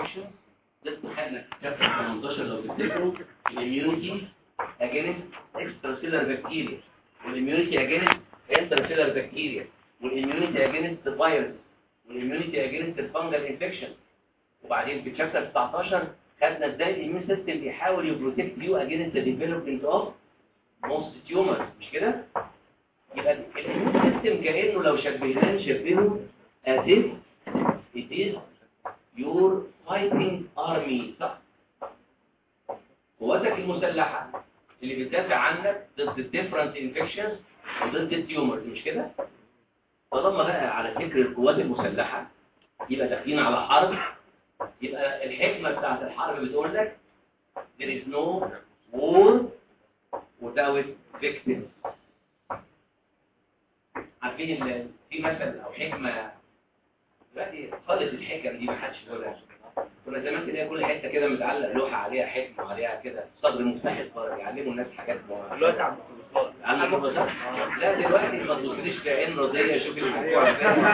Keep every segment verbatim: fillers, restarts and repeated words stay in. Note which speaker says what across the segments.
Speaker 1: انفكشن لسه خدنا في شابتر تمنتاشر لو تفتكروا الاميونيتي اجينست اكسترا سيلر بكتيريا والاميونيتي اجينست انترا سيلر بكتيريا والاميونيتي اجينست فيروس والاميونيتي اجينست الفانجل انفكشن. وبعدين في شابتر تسعتاشر خدنا ازاي الاميون سيستم بيحاول يبروتكت يو اجينست ذا ديفلوبمنت اوف موست تيومر، مش كده؟ يبقى الاميون سيستم كانه لو شبهناه نشبهه as if it is your fighting army، صح؟ قواتك المسلحة اللي بتدافع عنك ضد الديفرنت انفكشنز وضد التيومرز، مش كده؟ طالما بقى على فكر القوات المسلحة يبقى داخلين على حرب، يبقى الحكمة بتاعت الحرب بتقول لك there is no war without victims. عارفين ال- في مثل او حكمة دلوقتي خالص الحكم دي ما حدش يقولها. كنا زمان تلاقي كل حته كده متعلق لوحه عليها حكمه وعليها كده صدر مفتاح الفرج يعلموا الناس حاجات معينه. دلوقتي عم علموا لا دلوقتي ما تبصليش في عين رضيه شوف الموضوع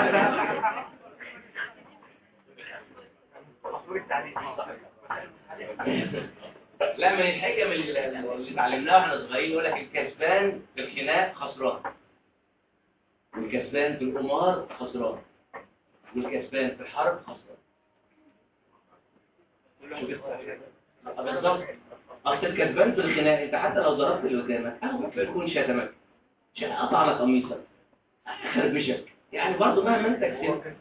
Speaker 1: لا من الحكم اللي اللي اتعلمناها واحنا صغيرين يقول لك الكسبان في الخناق خسران والكسبان في القمار خسران والكسبان في الحرب خسران. بالظبط. اصل الكسبان في الخناق انت حتى لو ضربت اللي قدامك اهو ممكن يكون شتمك قطع لك قميصك خربشك يعني برضه مهما انت كسبت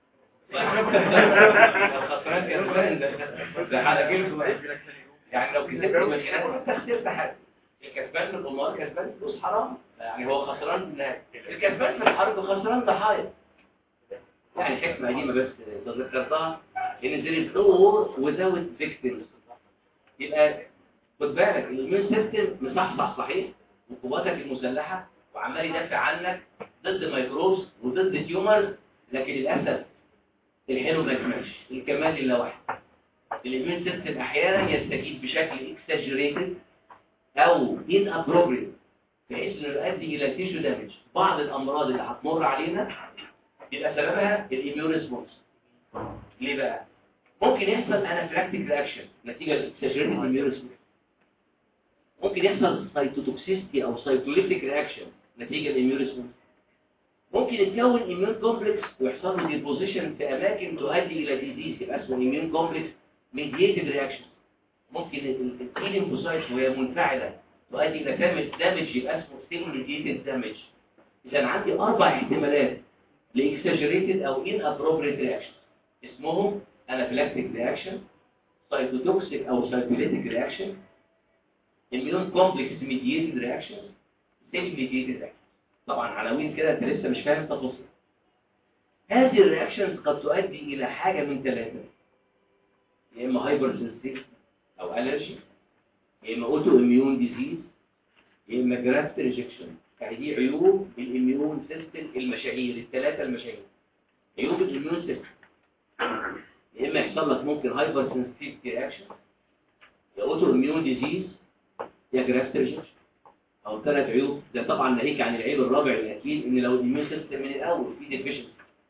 Speaker 1: خسران كسبان ده ده على كلمه يعني لو كسبت في الخناق انت خسرت حاجه. الكسبان في القمار كسبان فلوس حرام يعني هو خسران هناك. الكسبان في الحرب خسران ضحايا. يعني الحكمه قديمه بس تذكرتها ان there is no war without victims. يبقى خد بالك الاميون سيستم مصحصح صحيح وقواتك المسلحه وعمال يدافع عنك ضد ميكروبس وضد تيومرز، لكن للاسف الحلو ما يكملش الكمال الا واحد. الاميون سيستم احيانا يستجيب بشكل اكساجريتد او inappropriate بحيث انه يؤدي الى تيشو دامج. بعض الامراض اللي هتمر علينا يبقى سببها الاميون ريسبونس. ليه بقى؟ ممكن يحصل انافيلاكتيك رياكشن نتيجه لاكسجريتد اميون ريسبونس. ممكن يحصل سايتوتوكسيستي او سايتوليتيك رياكشن نتيجه للاميون ريسبونس. ممكن يتكون اميون كومبلكس ويحصل له ديبوزيشن في اماكن تؤدي الى ديزيز يبقى اسمه اميون كومبلكس ميدييتد رياكشن. ممكن التي ليمفوسايتس وهي منفعله تؤدي الى دامج دامج يبقى اسمه سيل ميدييتد دامج. اذا عندي اربع احتمالات لاكسجريتد او inappropriate رياكشن اسمهم انافيلاكتيك رياكشن، سايتوتوكسيك او سايتوليتيك رياكشن، اميون كومبلكس ميدييتد رياكشن، سيل ميدييتد رياكشن. طبعا عناوين كده انت لسه مش فاهم تفاصيل. هذه الرياكشنز قد تؤدي الى حاجه من ثلاثه، يا اما هايبر سنسيتيف او الرجي، يا اما اوتو اميون ديزيز، يا اما جرافت ريجكشن. يعني دي عيوب الاميون سيستم المشاهير الثلاثه المشاهير. عيوب الاميون سيستم يا اما يحصل لك ممكن هايبر سنسيتيف رياكشن، يا اوتو اميون ديزيز، يا جرافت ريجكشن. او ثلاث عيوب. ده طبعا ناهيك عن العيب الرابع الاكيد ان لو الاميون سيستم من الاول في ديفيشن.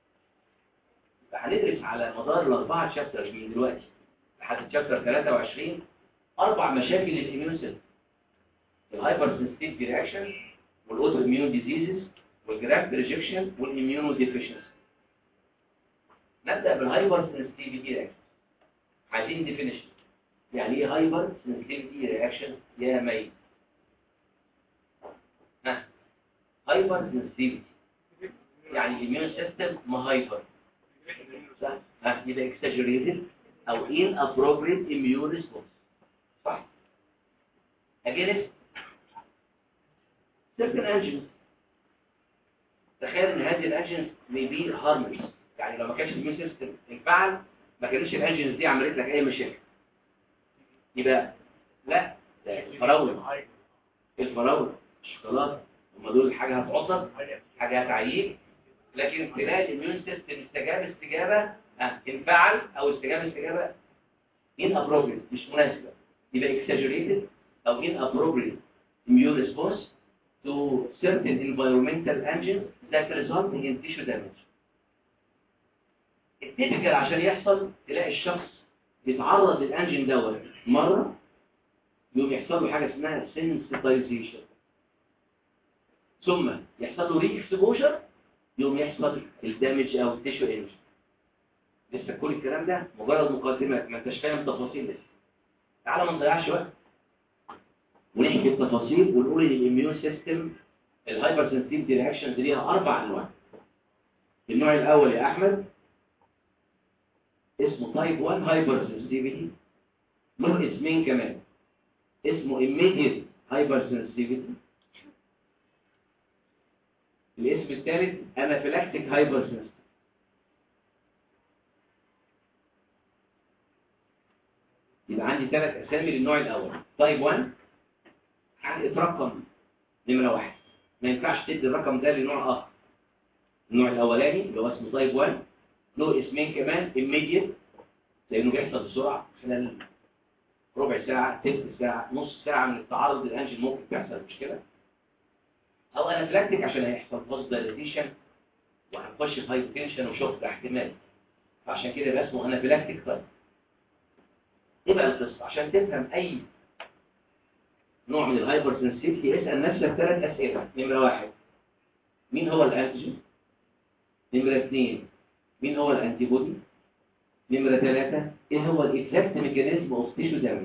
Speaker 1: فهندرس على مدار الاربعه شابترز من دلوقتي لحد شابتر ثلاثة وعشرين اربع مشاكل للاميون سيستم: الهايبر سنسيتيف رياكشن والاوتو اميون ديزيزز والجرافت ريجكشن والاميونو ديفيشنسي. نبدا بالهايبر سنسيتيفيتي رياكشن. عايزين ديفينيشن يعني ايه هايبر سنسيتيفيتي رياكشن يا مي؟ ها هايبر سنسيتيفيتي يعني الاميون سيستم ما هايبر صح؟ ها يبقى اكساجريتد او inappropriate immune response صح؟ against certain antigens. تخيل ان هذه الانجنز may be harmless. يعني لو ما كانش الاميون سيستم انفعل ما كانش الانجنز دي عملت لك اي مشاكل. يبقى لا ده الفراوله الفراوله الشوكولاته هم دول حاجه هتعصب حاجه هتعييك، لكن تلاقي الاميون سيستم استجاب استجابه اه انفعل او استجاب استجابه inappropriate مش مناسبه. يبقى exaggerated او inappropriate immune response to certain environmental agents that result in tissue damage. التيبيكال عشان يحصل تلاقي الشخص يتعرض للانجين دوت مره يوم يحصل له حاجه اسمها سنسيتايزيشن، ثم يحصل له ري اكسبوجر يوم يحصل الدامج او التيشو انجن. لسه كل الكلام ده مجرد مقدمات، ما انتش فاهم تفاصيل لسه. تعالى ما نضيعش وقت ونحكي التفاصيل ونقول ان الاميون سيستم الهايبر سنسيتيفيتي رياكشنز ليها اربع انواع. النوع الاول يا احمد اسمه تايب واحد هايبر سنسيتيفيتي، له اسمين كمان، اسمه immediate هايبر سنسيتيفيتي، الاسم الثالث انافيلاكتيك هايبر سنسيتيفيتي. يبقى عندي ثلاث اسامي للنوع الاول. تايب واحد يعني اترقم نمره واحد، ما ينفعش تدي الرقم ده لنوع اخر. النوع الاولاني اللي هو اسمه تايب واحد له اسمين كمان، immediate لانه بيحصل بسرعه خلال ربع ساعه، ثلث ساعه، نص ساعه من التعرض للانجين ممكن تحصل مشكله، او انافيلاكتيك عشان هيحصل فاز دايليتيشن وهنخش في هايبوتنشن وشوك احتمال، فعشان كده يبقى اسمه انافيلاكتيك تايب. ايه بقى القصه؟ عشان تفهم اي نوع من الهايبر سنسيتيفيتي اسال نفسك ثلاث اسئله. نمره واحد مين هو الانتيجين؟ نمره اثنين مين هو الانتي بودي؟ نمره ثلاثه ايه هو الاكزاكت ميكانيزم اوف تيشو دامج؟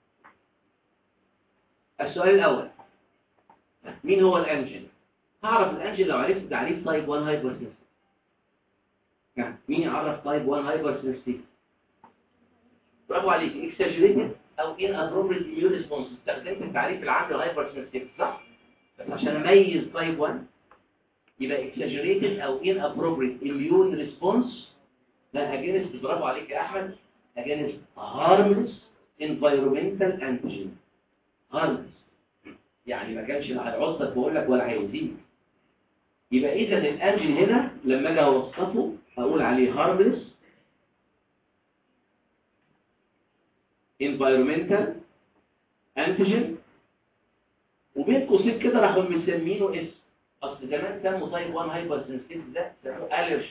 Speaker 1: السؤال الاول مين هو الانجين؟ هعرف الانجين لو عرفت تعريف تايب واحد هايبر سنسيتيفيتي. يعني مين يعرف تايب واحد هايبر سنسيتيفيتي؟ برافو عليك، اكساجريتد او ان ابروبريت اميون ريسبونس. استخدمت التعريف العام للهايبر سنسيتيفيتي صح؟ بس عشان اميز تايب واحد يبقى اكساجريتد او ان ابروبريت اميون ريسبونس ده اجينست، برافو عليك يا احمد، اجينست هارملس انفايرمنتال انتيجين. هارملس يعني ما كانش لا هيعصك بقول لك ولا هيزيد. يبقى اذا الانجين هنا لما اجي اوصفه اقول عليه هارملس environmental antigen، وبين قوسين كده راحوا مسمينه اسم. اصل زمان سموا تايب واحد هايبر سنسيتيف ده سموه الرجين.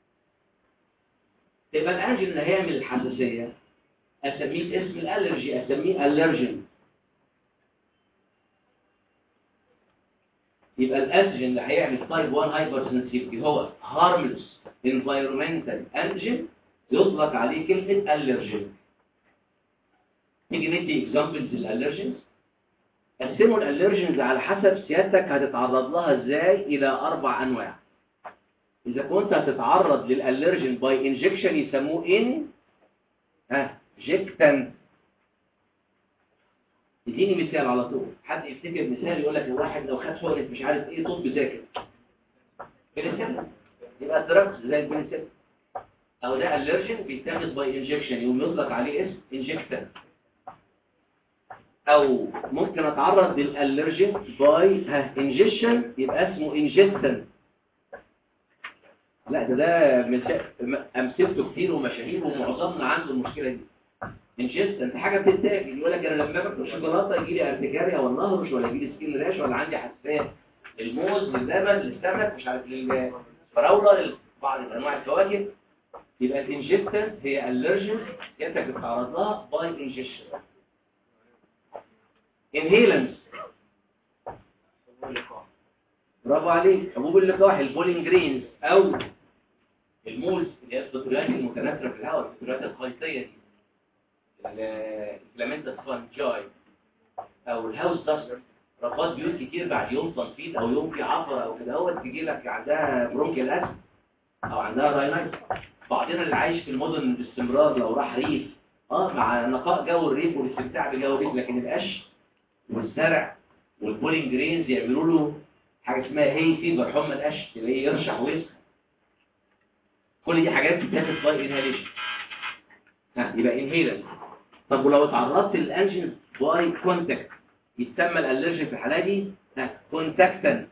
Speaker 1: يبقى الانجين اللي هيعمل الحساسيه اسميه اسم الالرجي، اسميه الرجين. يبقى الانتيجين اللي هيعمل تايب واحد هايبر سنسيتيف هو هارملس انفايرمنتال انتيجين، يطلق عليه كلمه الرجين. نيجي ندي اكزامبلز للالرجينز. قسموا الالرجينز على حسب سيادتك هتتعرض لها ازاي الى اربع انواع. اذا كنت هتتعرض للالرجين باي انجكشن يسموه ان ها جيكتن. اديني مثال على طول، حد يفتكر مثال يقول لك الواحد لو خد حقنه مش عارف ايه طب ذاكر بنسلين، يبقى دراجز زي البنسلين. او ده الرجين بيتاخد باي انجكشن يقوم يطلق عليه اسم انجكتن. او ممكن اتعرض للالرجين باي ها انجكشن يبقى اسمه انجكتن. لا ده ده امثلته كتير ومشاهير ومعظمنا عنده المشكله دي. انجكتن انت حاجه بتتاكل، يقول لك انا لما باكل شوكولاته يجي لي ارتكاريا ولا نهرش ولا يجي لي سكين راش ولا عندي حساسيه للموز للبن للسمك مش عارف للفراوله لبعض انواع الفواكه. يبقى الانجكتن هي الرجين انت بتتعرض لها باي انجكشن. انهيلنس برافو عليك، حبوب اللقاح البولين جرينز او المولز اللي هي الفطريات المتناثره في الهواء، الفطريات الخيطيه دي، الفلامنتا سفانجاي او الهاوس داست. رباط بيوت كتير بعد يوم تنفيذ او يوم في عفره او كده اهوت تجي لك عندها برونكيال اسم او عندها راينايتس. بعضنا اللي عايش في المدن باستمرار لو راح ريف اه مع نقاء جو الريف والاستمتاع بجو الريف، لكن القش والزرع والبولين جرينز يعملوا له حاجه اسمها هي فيبر، حمى القش اللي هي يرشح ويسخن. كل دي حاجات بتتاخد باي انهاليشن. ها يبقى انهيلر. طب ولو اتعرضت للانجين باي كونتاكت يتسمى الالرجين في الحاله دي ها كونتاكتن.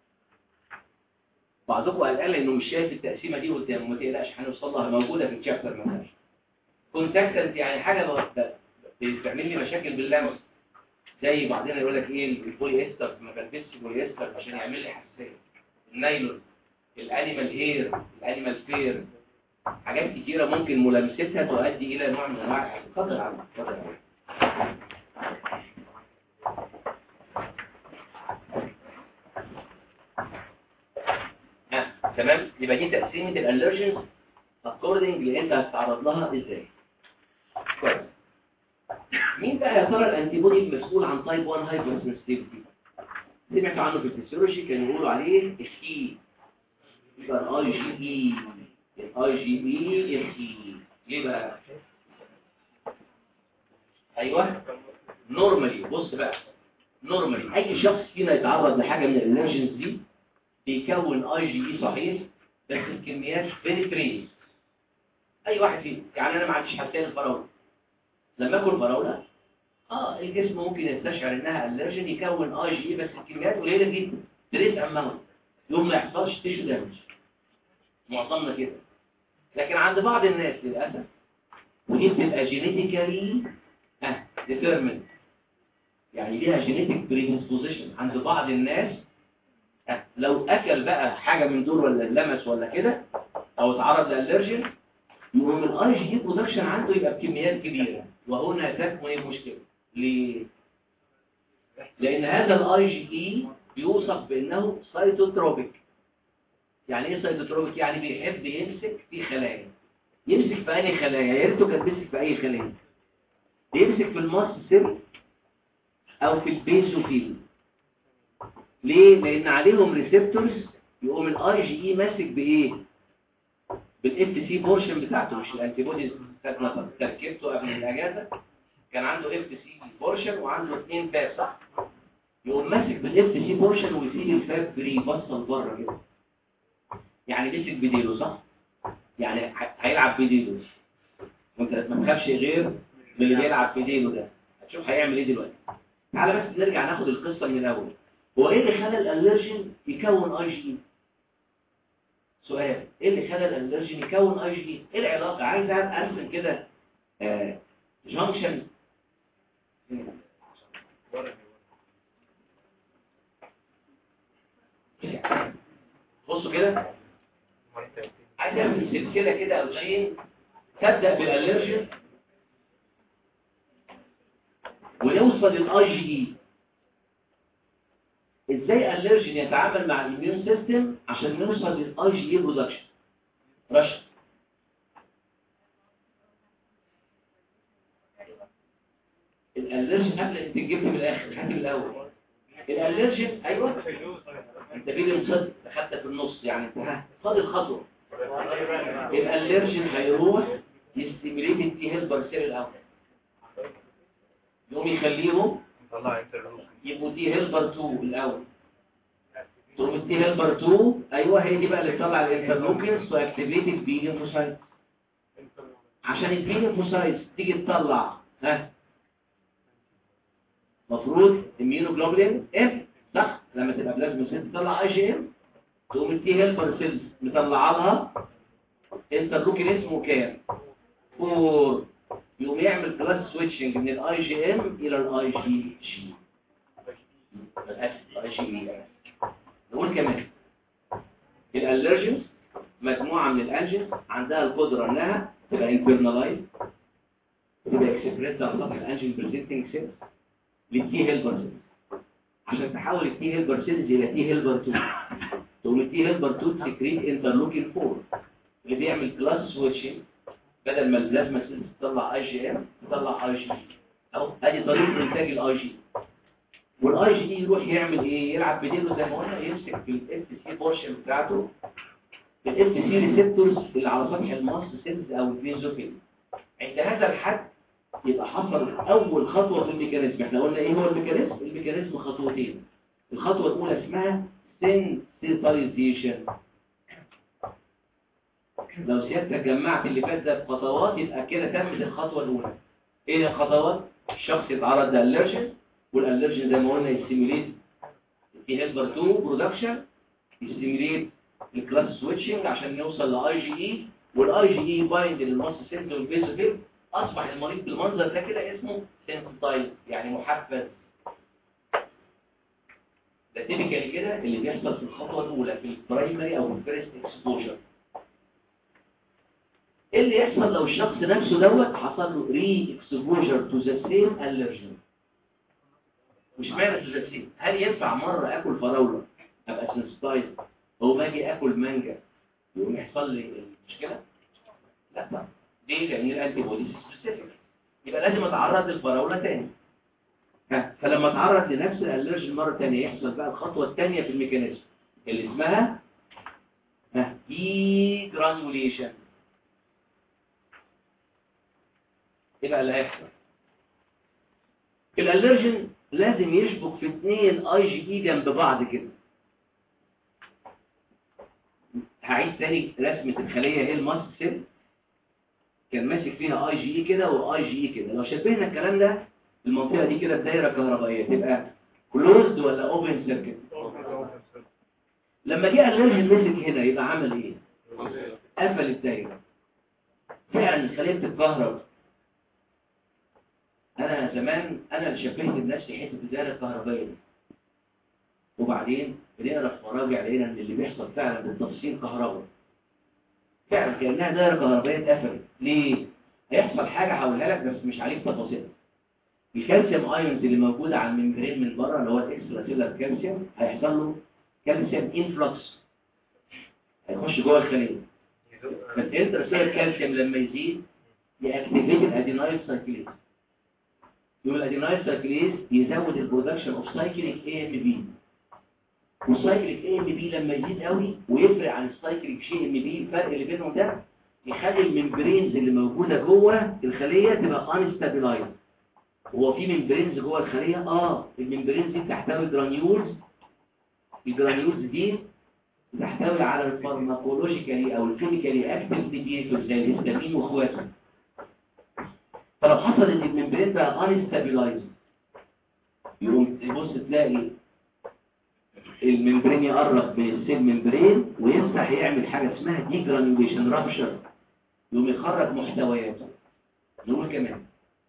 Speaker 1: بعضكم قال انه مش شايف التقسيمه دي قدامه، ما تقلقش هنوصل لها، موجوده في الشابتر مثلا. كونتاكتن يعني حاجه بتعمل لي مشاكل باللمس، زي بعضنا يقول لك ايه البولي استر ما بلبسش بولي استر عشان يعمل لي حساسيه. النايلون، الانيمال هير، الانيمال فير، حاجات كتيره ممكن ملامستها تؤدي الى نوع من انواع اتفضل يا عم اتفضل يا عم. ها تمام. يبقى دي تقسيمه الالرجنز اكوردنج اللي انت هتتعرض لها ازاي. كويس. مين بقى يا ترى الانتي بودي المسؤول عن تايب واحد هايبر سنسيتيفيتي؟ سمعتوا عنه في الفسيولوجي كانوا يقولوا عليه الكي. يبقى الاي جي اي الاي جي اي الكي. ليه بقى؟ ايوه نورمالي. بص بقى نورمالي اي شخص فينا يتعرض لحاجه من الالرجنز دي بيكون اي جي اي صحيح، بس الكميات فيري تريس. اي واحد فينا يعني انا ما عنديش حساسيه للفراوله، لما اكل فراوله اه الجسم ممكن يستشعر انها الرجن يكون اي جي بس الكميات قليله جدا تريس اماونت، يوم ما يحصلش تيشو دامج. معظمنا كده. لكن عند بعض الناس للاسف ودي بتبقى جينيتيكالي اه ديترمنت، يعني ليها جينيتيك بريدisposition عند بعض الناس. اه لو اكل بقى حاجه من دول ولا لمس ولا كده او اتعرض لالرجن يقوم الاي جي برودكشن عنده يبقى بكميات كبيره، وهنا تكمن المشكله. ليه؟ لان هذا الاي جي اي بيوصف بانه سايتوتروبيك. يعني ايه سايتوتروبيك؟ يعني بيحب يمسك في خلايا. يمسك في اي خلايا؟ يا ريته كان بيمسك في اي خلايا. يمسك في الماست سيل او في البيزوفيل. ليه؟ لان عليهم ريسبتورز. يقوم الاي جي اي ماسك بايه؟ بالاف سي بورشن بتاعته، مش الانتي بوديز بتاعتنا تركيبته قبل الاجازه كان عنده اف سي بورشن وعنده اثنين فاب صح؟ يقوم ماسك بالاف سي بورشن ويسيب الفاب فري بصل بره كده. يعني مسك بديله صح؟ يعني هيلعب بديله. وانت ما تخافش غير من اللي بيلعب بديله ده. هتشوف هيعمل ايه دلوقتي. تعالى بس نرجع ناخد القصه من الاول. هو ايه اللي خلى الالرجين يكون اي جي؟ سؤال، ايه اللي خلى الالرجين يكون اي جي؟ ايه العلاقه؟ عايز ارسم كده آه جانكشن. بصوا كده، عايز اعمل سلسله كده او شيء تبدا بالالرجين ونوصل للاي جي اي. ازاي الالرجين يتعامل مع الاميون سيستم عشان نوصل للاي جي اي برودكشن؟ رشد الالرجين قبل انت جبت من الاخر هات من الاول. الالرجين ايوه انت بيجي مصد اخدت في النص يعني انت خد الخطوه. الالرجين هيروح يستيميليت التي هيلبر سيل الاول، يقوم يخليهم يبقوا تي هيلبر اتنين الاول. تقوم التي هيلبر اتنين ايوه هي دي بقى اللي تطلع الانترلوكينز واكتيفيت البي ليمفوسايت. عشان البي ليمفوسايت تيجي تطلع ها مفروض اميونوجلوبولين اف صح؟ لما تبقى بلازموسيت تطلع اي جي ام. تقوم التي هيلبر سيلز مطلعه لها انترلوكين اسمه كام؟ فور. يقوم يعمل كلاس سويتشنج من الاي جي ام الى الاي جي جي. الاي جي اي. نقول كمان الالرجنز مجموعه من الانجنز عندها القدره انها تبقى انترنالايز تبقى اكسبريس على سطح الانجن بريزنتنج سيل للتي هيلبر سيل عشان تحول التي هيلبر سيلز الى تي هيلبر اتنين. تقوم التي هيلبر اتنين تكريت انترلوكين فور اللي بيعمل كلاس سويتشنج. بدل ما البلازما سيلز تطلع اي جي ام تطلع اي جي اهو. ادي طريقه انتاج الاي جي. والاي جي يروح يعمل ايه؟ يلعب بديله زي ما قلنا، يمسك في الاف سي بورشن بتاعته الاف سي ريسبتورز اللي على سطح الماست سيلز او البيزوفيل. عند هذا الحد يبقى حصل اول خطوه في الميكانيزم. احنا قلنا ايه هو الميكانيزم؟ الميكانيزم خطوتين. الخطوه الاولى اسمها سنسيتايزيشن. لو سيادتك جمعت اللي فات ده بخطوات يبقى كده تمت الخطوه الاولى. ايه الخطوات؟ الشخص يتعرض لالرجن، والالرجن زي ما قلنا يستيميليت في هيلبر اتنين برودكشن، يستيميليت الكلاس سويتشنج عشان نوصل لاي جي اي، والاي جي اي بايند للماست سيلز والبيزوفيل. اصبح المريض بالمنظر ده كده اسمه سنسيتايز يعني محفز. ده تيبيكالي كده اللي بيحصل في الخطوه الاولى في البرايمري او الفيرست اكسبوجر.
Speaker 2: ايه اللي يحصل لو الشخص نفسه دوت حصل له ري اكسبوجر تو ذا سيم الرجين؟ مش معنى تو ذا سيم، هل ينفع مره اكل فراوله ابقى سنسيتايز او باجي اكل مانجا يقوم يحصل لي المشكله؟ لا طبعا. ليه؟ لان الانتي بوديز سبيسيفيك، يبقى لازم اتعرض للفراوله تاني. ها، فلما اتعرض لنفس الالرجين مره ثانيه يحصل بقى الخطوه الثانيه في الميكانيزم اللي اسمها ها دي جرانيوليشن. ايه بقى اللي هيحصل؟ الالرجين لازم يشبك في اثنين اي جي اي جنب بعض كده. هعيد تاني رسمه الخليه ايه الماست سيل كان ماسك فيها اي جي اي كده واي جي اي كده. لو شبهنا الكلام ده المنطقه دي كده بدايره كهربائيه تبقى كلوزد ولا اوبن سيركت؟ لما جه الالرجين مسك هنا يبقى عمل ايه؟ قفل الدايره. فعلا الخليه بتتكهرب. انا زمان انا اللي شبهت بنفسي حته الدايره الكهربائيه دي، وبعدين بنقرا في مراجع لقينا ان اللي بيحصل فعلا بالتفصيل كهرباء فعلا كانها دايره كهربائيه اتقفلت. ليه؟ هيحصل حاجه هقولها لك بس مش عليك تفاصيل. الكالسيوم ايونز اللي موجوده على الممبرين من بره اللي هو الاكسترا سيلر كالسيوم هيحصل له كالسيوم انفلكس، هيخش جوه الخليه. فالانترا سيلر كالسيوم لما يزيد ياكتيفيت الادينايل سايكليز، يوم الادينايل سايكليز يزود البرودكشن اوف سايكليك اي ام بي، والسايكليك اي ام بي لما يزيد قوي ويفرق عن السايكليك جي ام بي الفرق اللي بينهم ده يخلي الممبرينز اللي موجوده جوه الخليه تبقى انستابيلايز. هو في ممبرينز جوه الخليه اه الممبرينز دي بتحتوي جرانيولز، الجرانيولز دي بتحتوي على الفارماكولوجيكالي او الكيميكالي اكتيف ميديتور زي الهستامين واخواته. فلو حصل ان الممبرين بقى انستابيلايز يقوم تبص تلاقي الممبرين يقرب من السيل ممبرين ويفتح يعمل حاجه اسمها دي جرانيوليشن رابشر، يقوم يخرج محتوياته. نقول كمان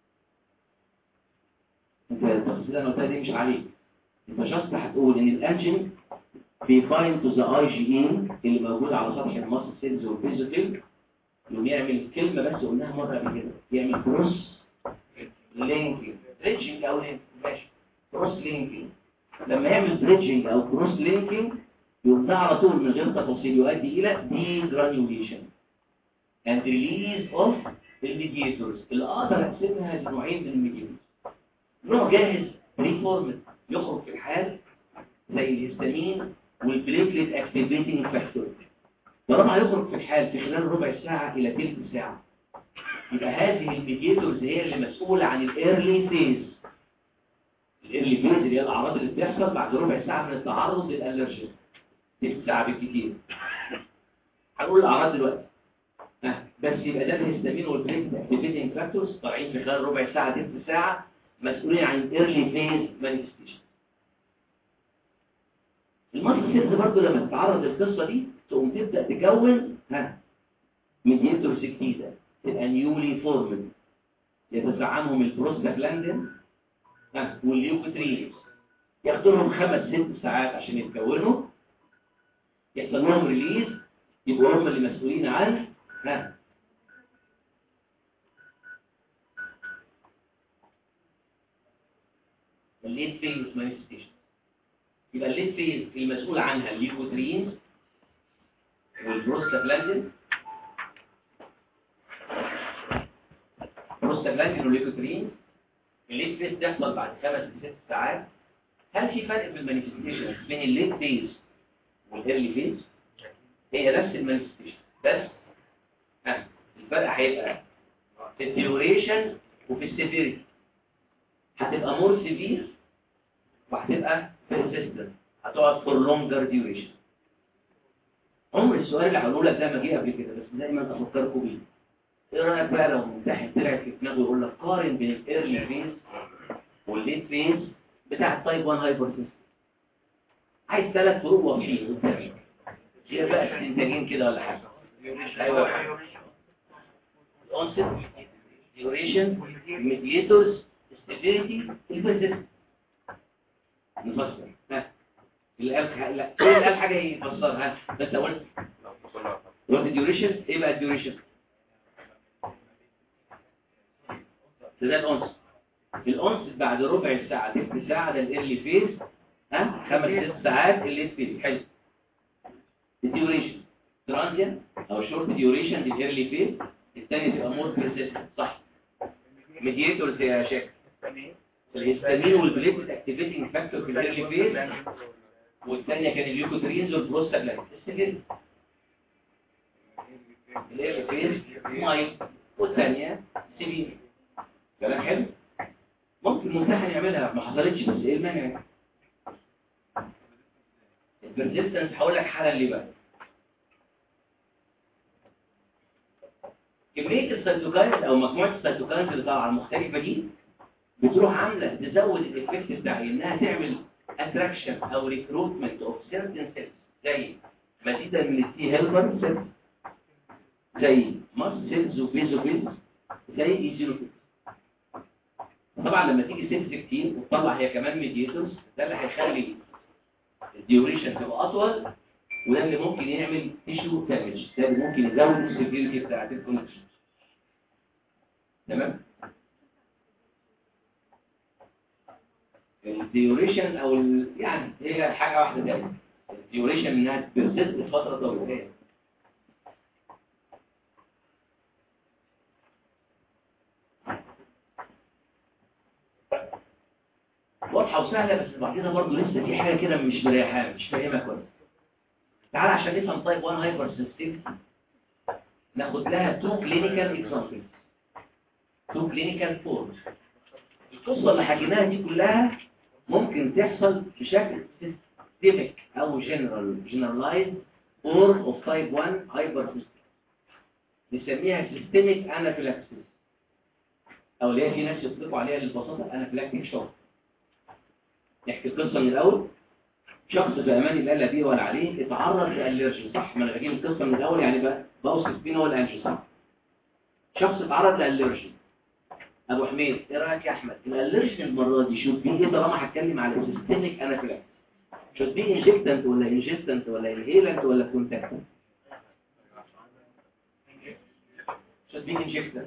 Speaker 2: انت التفاصيل انا قلتها دي مش عليك، انت جاست هتقول ان الانجين بيفاين تو ذا اي جي اي اللي موجود على سطح الماسل سيلز والبيزوفيل، يقوم يعمل كلمه بس قلناها مره قبل كده، يعمل كروس لينكينج بريدجنج او لينك ماشي كروس لينكينج. لما يعمل بريدجنج او كروس لينكينج يقوم ده على طول من غير تفاصيل يؤدي الى دي جرانيوليشن and release of الميدياتورز اللي اقدر اقسمها لنوعين من الميدياتورز. نوع جاهز ريفورمد يخرج في الحال زي الهستامين والبليتليت اكتيفيتنج فاكتور، طالما هيخرج في الحال في خلال ربع ساعه الى ثلث ساعه يبقى هذه الميدياتورز هي اللي مسؤوله عن الايرلي فيز. الايرلي فيز اللي هي الاعراض اللي بتحصل بعد ربع ساعه من التعرض للالرجين، ثلث ساعه بالكثير. هنقول الاعراض دلوقتي ها بس يبقى ده الهستامين والبليتليت اكتيفيتنج فاكتورز طالعين في خلال ربع ساعه ثلث ساعه مسؤولين عن الايرلي فيز مانيفستيشن. الماسل سيلز برضه لما تتعرض للقصه دي تقوم تبدا تكون ها ميدياتورز جديده تبقى نيولي فورمد يتزعمهم البروستاجلاندين ها والليوكوترينز، ياخدوا لهم خمس ست ساعات عشان يتكونوا، يحصل لهم ريليز، يبقوا هم اللي مسؤولين عن ها الليت فيز مانيفستيشن. يبقى الليت فيز المسؤول عنها الليوكوترينز والبروستاجلاندين بروستاجلاندين والليوكوترينز. الليت فيز تحصل بعد خمس لست ساعات. هل في فرق في المانيفستيشن بين الليت فيز والايرلي فيز؟ هي نفس المانيفستيشن بس ها الفرق هيبقى في الديوريشن وفي السيفيريتي. هتبقى مور سيفير وهتبقى persistent، هتقعد for longer duration. عمر السؤال اللي هقوله لك ده ما جه قبل كده بس دايما افكركم بيه. ايه رايك بقى لو ممتحن طلع في دماغه يقول لك قارن بين الايرلي فيز والليت فيز بتاع التايب واحد هايبرتنشن، عايز ثلاث فروق واضحين قدامك. هي بقى استنتاجين كده ولا حاجه؟ ايوه الانسيت ديوريشن ميدياتورز ستابيليتي البرزنت. نفسر ها اللي قال لا اللي قال حاجه يفسرها بس قلت قلت الديوريشن. ايه بقى الديوريشن؟ ده الأنس. الأنس بعد ربع ساعة تلت ساعة ده الإيرلي فيز، ها خمس ست ساعات الليت فيز. حلو. الديوريشن ترانزيان أو شورت ديوريشن دي الإيرلي فيز، الثاني تبقى مور بيرسيستنت. صح. ميدياتورز يا شاكر، الهستامين والبليت اكتيفيتنج فاكتور في الإيرلي فيز، والثانيه كان اليوكوترينز والبروستاجلاندين. السجل الايرلي فيز ماي، والثانيه سيلين. كلام حلو. ممكن الممتحن يعملها، ما حصلتش، بس ايه المانع؟ البرزيستنس هقول لك حالا ليه بقى. كميه السيتوكاينز او مجموعه السيتوكاينز اللي طالعه المختلفه دي بتروح عامله تزود الايفكت بتاعي انها تعمل اتراكشن او ريكروتمنت اوف سيرتن سيلز، زي مزيدا من التي هيلبر سيلز، زي ماست سيلز وبيزوفيلز، زي ايزينوفيلز. طبعا لما تيجي سيلز كتير وتطلع هي كمان ميديتورز، ده اللي هيخلي الديوريشن تبقى اطول، وده اللي ممكن يعمل تيشو دامج، ده اللي ممكن يزود السيفيريتي بتاعت الكونكشن. تمام. الديوريشن او ال... يعني هي حاجه واحده تانية. الديوريشن انها تبرزست فتره طويله. واضحه وسهله، بس بعدين برضه لسه في حاجه كده مش مريحه، مش فاهمها كويس. تعال عشان نفهم تايب واحد هايبر سنسيتيفيتي ناخد لها تو كلينيكال اكزامبلز، تو كلينيكال فورمز. القصه اللي حكيناها دي كلها ممكن تحصل بشكل سيستميك او جنرال جنرالايز فورم اوف تايب واحد هايبر سنسيتيفيتي، نسميها سيستميك انافيلاكسيس، او اللي هي في ناس يطلقوا عليها للبساطه انافيلاكتيك شوك. نحكي القصه من الاول. شخص في امان الله لا بيه ولا عليه اتعرض لالرجي. صح، ما انا بجيب القصه من الاول يعني بقى بوصف مين هو الانجي. صح. شخص اتعرض لالرجي. ابو حميد ايه رايك يا احمد؟ الالرجي المره دي شوف بيه طالما هتكلم على سيستميك انافيلاكسيس، شوف بيه انجكتنت ولا انجكتنت ولا انهيلنت ولا كونتاكت؟ شوف بيه انجكتنت.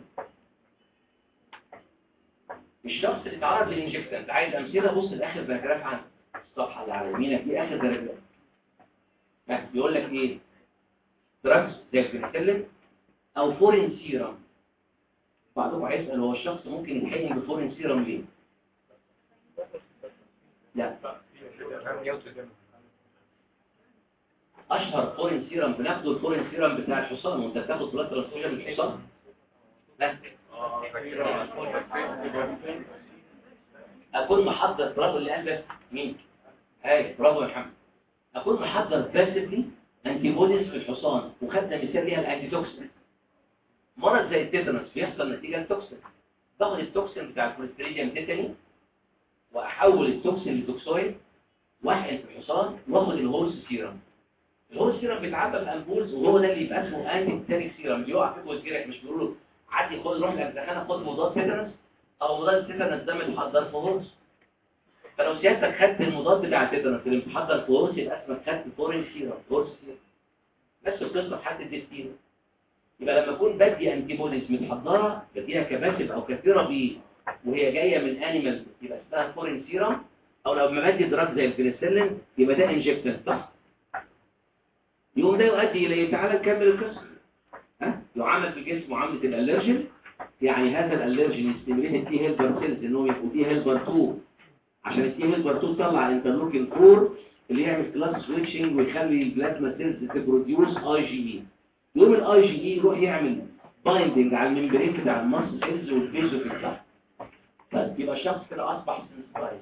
Speaker 2: الشخص اللي اتعرض للانجكتنت عايز امثله. بص لاخر باراجراف عن الصفحه اللي على يمينك دي، اخر باراجراف بيقول لك ايه؟ دراجز زي البنسلين او فورين سيرم. بعضكم هيسال هو الشخص ممكن يتحقن بفورين سيرم ليه؟ لا، اشهر فورين سيرم بناخده الفورين سيرم بتاع الحصان، وانت بتاخد بلاد ترانسفيوجن من الحصان. لا، اكون محضر. برافو اللي قال مين؟ هاي برافو يا محمد. اكون محضر باسفلي انتي بوديز في الحصان، وخدنا مثال ليها الانتي توكسين. مرض زي التيتانوس بيحصل نتيجه التوكسين. باخد التوكسين بتاع الكوليستريديوم تيتاني واحول التوكسين لتوكسويد واحقن في الحصان، واخد الهورس سيرم. الهورس سيرم بيتعبى بالامبولز، وهو ده اللي يبقى اسمه انتي تيتانيك سيرم. بيقع فيك ويتجرح، مش بيقولوا عدي خد روح الامتحان خد مضاد تيتانوس، او مضاد التيتانوس ده متحضر في هورس. فلو سيادتك خدت المضاد بتاع التيتانوس اللي متحضر في هورس، يبقى اسمك خدت فورين سيرم، هورس سيرم. نفس القصه في حاله الديستيرو. يبقى لما اكون بدي انتي بوديز متحضره بديها كباسف او كثيرابي وهي جايه من انيمال، يبقى اسمها فورين سيرم. او لو ما بدي دراج زي البنسلين يبقى ده انجكتنت. صح. يوم ده يؤدي الى تعالى نكمل القصه. ها يعامل في الجسم معامله الالرجين، يعني هذا الالرجين يستمرين التي هيلبر سيلز انهم يبقوا تي هيلبر اتنين، عشان التي هيلبر اتنين تطلع انترلوكين اربعة اللي يعمل كلاس سويتشنج ويخلي البلازما سيلز تبروديوس اي جي اي. يوم الاي جي اي يروح يعمل بايندنج على الممبرين بتاع الماس سيلز والبيزوفيل. صح. طيب يبقى الشخص كده اصبح سنسيتايز.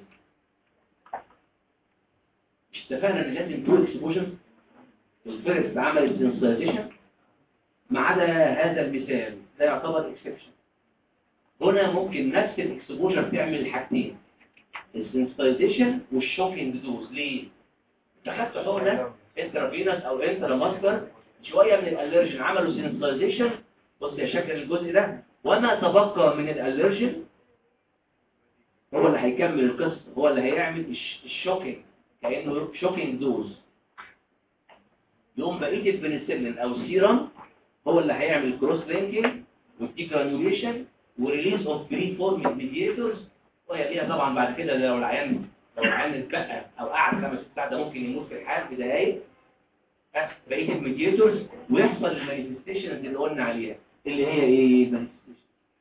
Speaker 2: مش اتفقنا ان لازم تو اكسبوجر؟ الفيرست عمل السنسيتايزيشن ما عدا هذا المثال ده يعتبر اكسبشن. هنا ممكن نفس الاكسبوجر تعمل الحاجتين، السنسيتايزيشن والشوكينج دوز. ليه؟ انت خدت حقنه انترافينوس او انتراماسكر، شويه من الالرجين عملوا سنسيتايزيشن. بص يا شكل الجزء ده، وما تبقى من الالرجين هو اللي هيكمل القصه، هو اللي هيعمل الشوكينج كانه شوكينج دوز. يوم بقيه البنسلين او السيرم هو اللي هيعمل كروس لينكينج والديجرانيوليشن وريليز اوف بري فورمد ميديتورز، وهي ليها طبعا بعد كده لو العيان لو العيان اتبقى او قعد خمس ست ساعات ده ممكن يموت في الحال في دقايق. بقيه الميديتورز ويحصل المانيفستيشنز اللي قلنا عليها اللي هي ايه؟ مانيفستيشن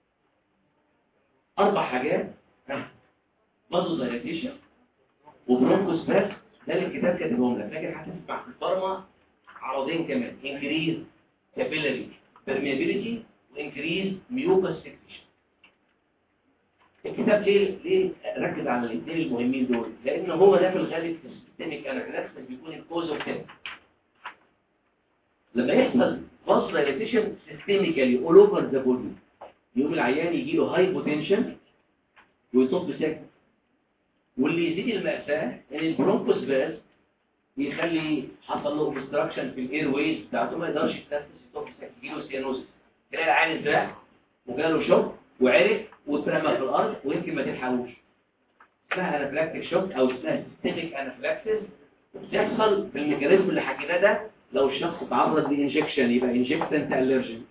Speaker 2: اربع حاجات: بازو دايلاتيشن وبرونكوس باس. ده اللي الكتاب كاتبهم لك، لكن هتسمع في الفارما عرضين كمان: انكريز كابيلاري بيرميابيليتي وانكريز ميوكس سكريشن. الكتاب ليه ليه ركز على الاثنين المهمين دول؟ لان هو ده في الغالب في السيستميك انافيلاكسيس بيكون الكوز اوف ديث. لما يحصل فاز دايلاتيشن سيستميكالي اول اوفر ذا بودي، يوم العيان يجي له هاي بوتنشن ويصب ساكت. واللي يزيد المأساة ان البرونكوس باس بيخلي حصل له اوبستراكشن في الاير ويز بتاعته، ما يقدرش يتنفس، يصب ساكت، يجيله سيانوزيس، تلاقي العيان اتزاح وجاله شوك وعرق واترمى في الارض ويمكن ما تلحقوش. اسمها انافلاكتيك شوك او اسمها سيستميك انافلاكسيس. بتحصل في الميكانيزم اللي حكيناه ده لو الشخص تعرض لانجكشن، يبقى انجكتنت الرجين.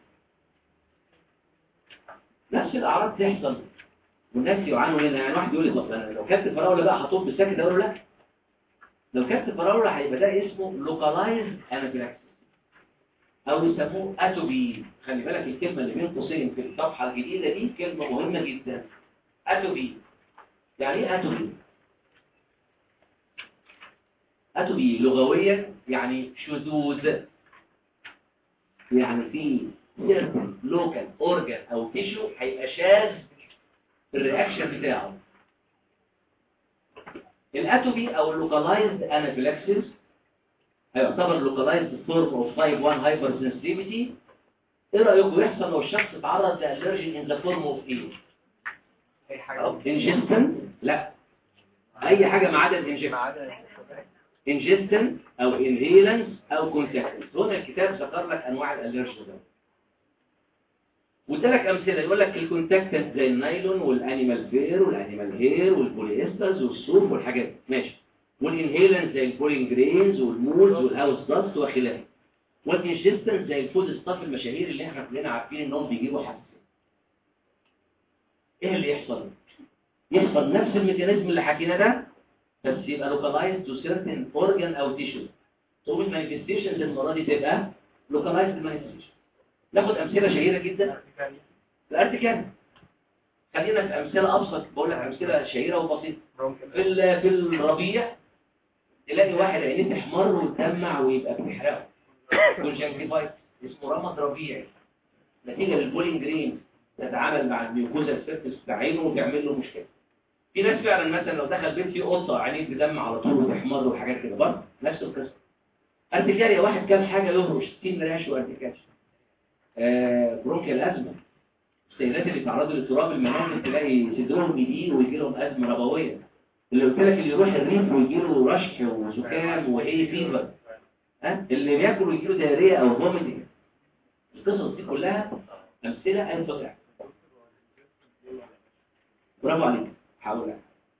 Speaker 2: نفس الاعراض تحصل والناس يعانوا هنا. يعني واحد يقول لي طب انا لو كلت فراوله بقى هطب ساكت، اقول له لا. لو كلت فراوله هيبقى ده اسمه لوكالايزد انافلاكسيس او يسموه اتوبي. خلي بالك الكلمه اللي بين قوسين في الصفحه الجديده دي كلمه مهمه جدا، اتوبي. يعني ايه اتوبي؟ اتوبي لغويا يعني شذوذ، يعني في certain local organ او تيشو هيبقى شاذ في الرياكشن بتاعه. الاتوبي او اللوكالايزد انافيلاكسيس هيعتبر لوكالايزد فورم اوف تايب واحد هايبر سنسيتيفيتي. ايه رايكم يحصل لو الشخص اتعرض لالرجين ان ذا فورم اوف ايه؟ اي حاجه انجستن؟ لا، اي حاجه ما عدا الانجكشن. انجستن او انهيلنس او كونتاكتنس. هنا الكتاب ذكر لك انواع الالرجين ده وادالك امثله. يقول لك الكونتاكتنت زي النايلون والانيمال فير والانيمال هير والبوليسترز والصوف والحاجات دي، ماشي. والانهيلنس زي البولين جرينز والمولز والهاوس داست وخلافه. والانجستن زي الفود ستاف المشاهير اللي احنا كلنا عارفين انهم بيجيبوا حساسيه. ايه اللي يحصل؟ يحصل نفس الميكانيزم اللي حكينا ده، بس يبقى لوكالايزد تو سيرتن اورجان او تيشو. طب المانيفستيشنز المره دي تبقى لوكالايزد مانيفستيشن. ناخد امثله شهيره جدا. الارتكان، خلينا في امثله ابسط، بقول لك امثله شهيره وبسيطه. في في الربيع تلاقي واحد عينيه تحمر وتدمع ويبقى بيحرقه، كونجكتيفايت، اسمه رمد ربيعي، نتيجه للبولين جرين تتعامل مع الميوكوزا السيرفيس بتاع عينه وتعمل له مشكله. في ناس فعلا مثلا لو دخل بيت فيه قطه عينيه تدمع على طول وتحمر وحاجات كده، برضه نفس القصه. ارتكاريا، واحد كان حاجه يهرش ستين رياش وارتكاريا. آه برونكيال ازمه، السيدات اللي تعرضوا للتراب المنازل تلاقي صدرهم يضيق ويجي لهم ازمه ربويه. اللي قلت لك اللي يروح الريف ويجي له رشح وزكام وهي فيفر، ها اللي بياكل ويجي له دايريه او فوميتنج. القصص دي كلها امثله انفقع. برافو عليك. حاول.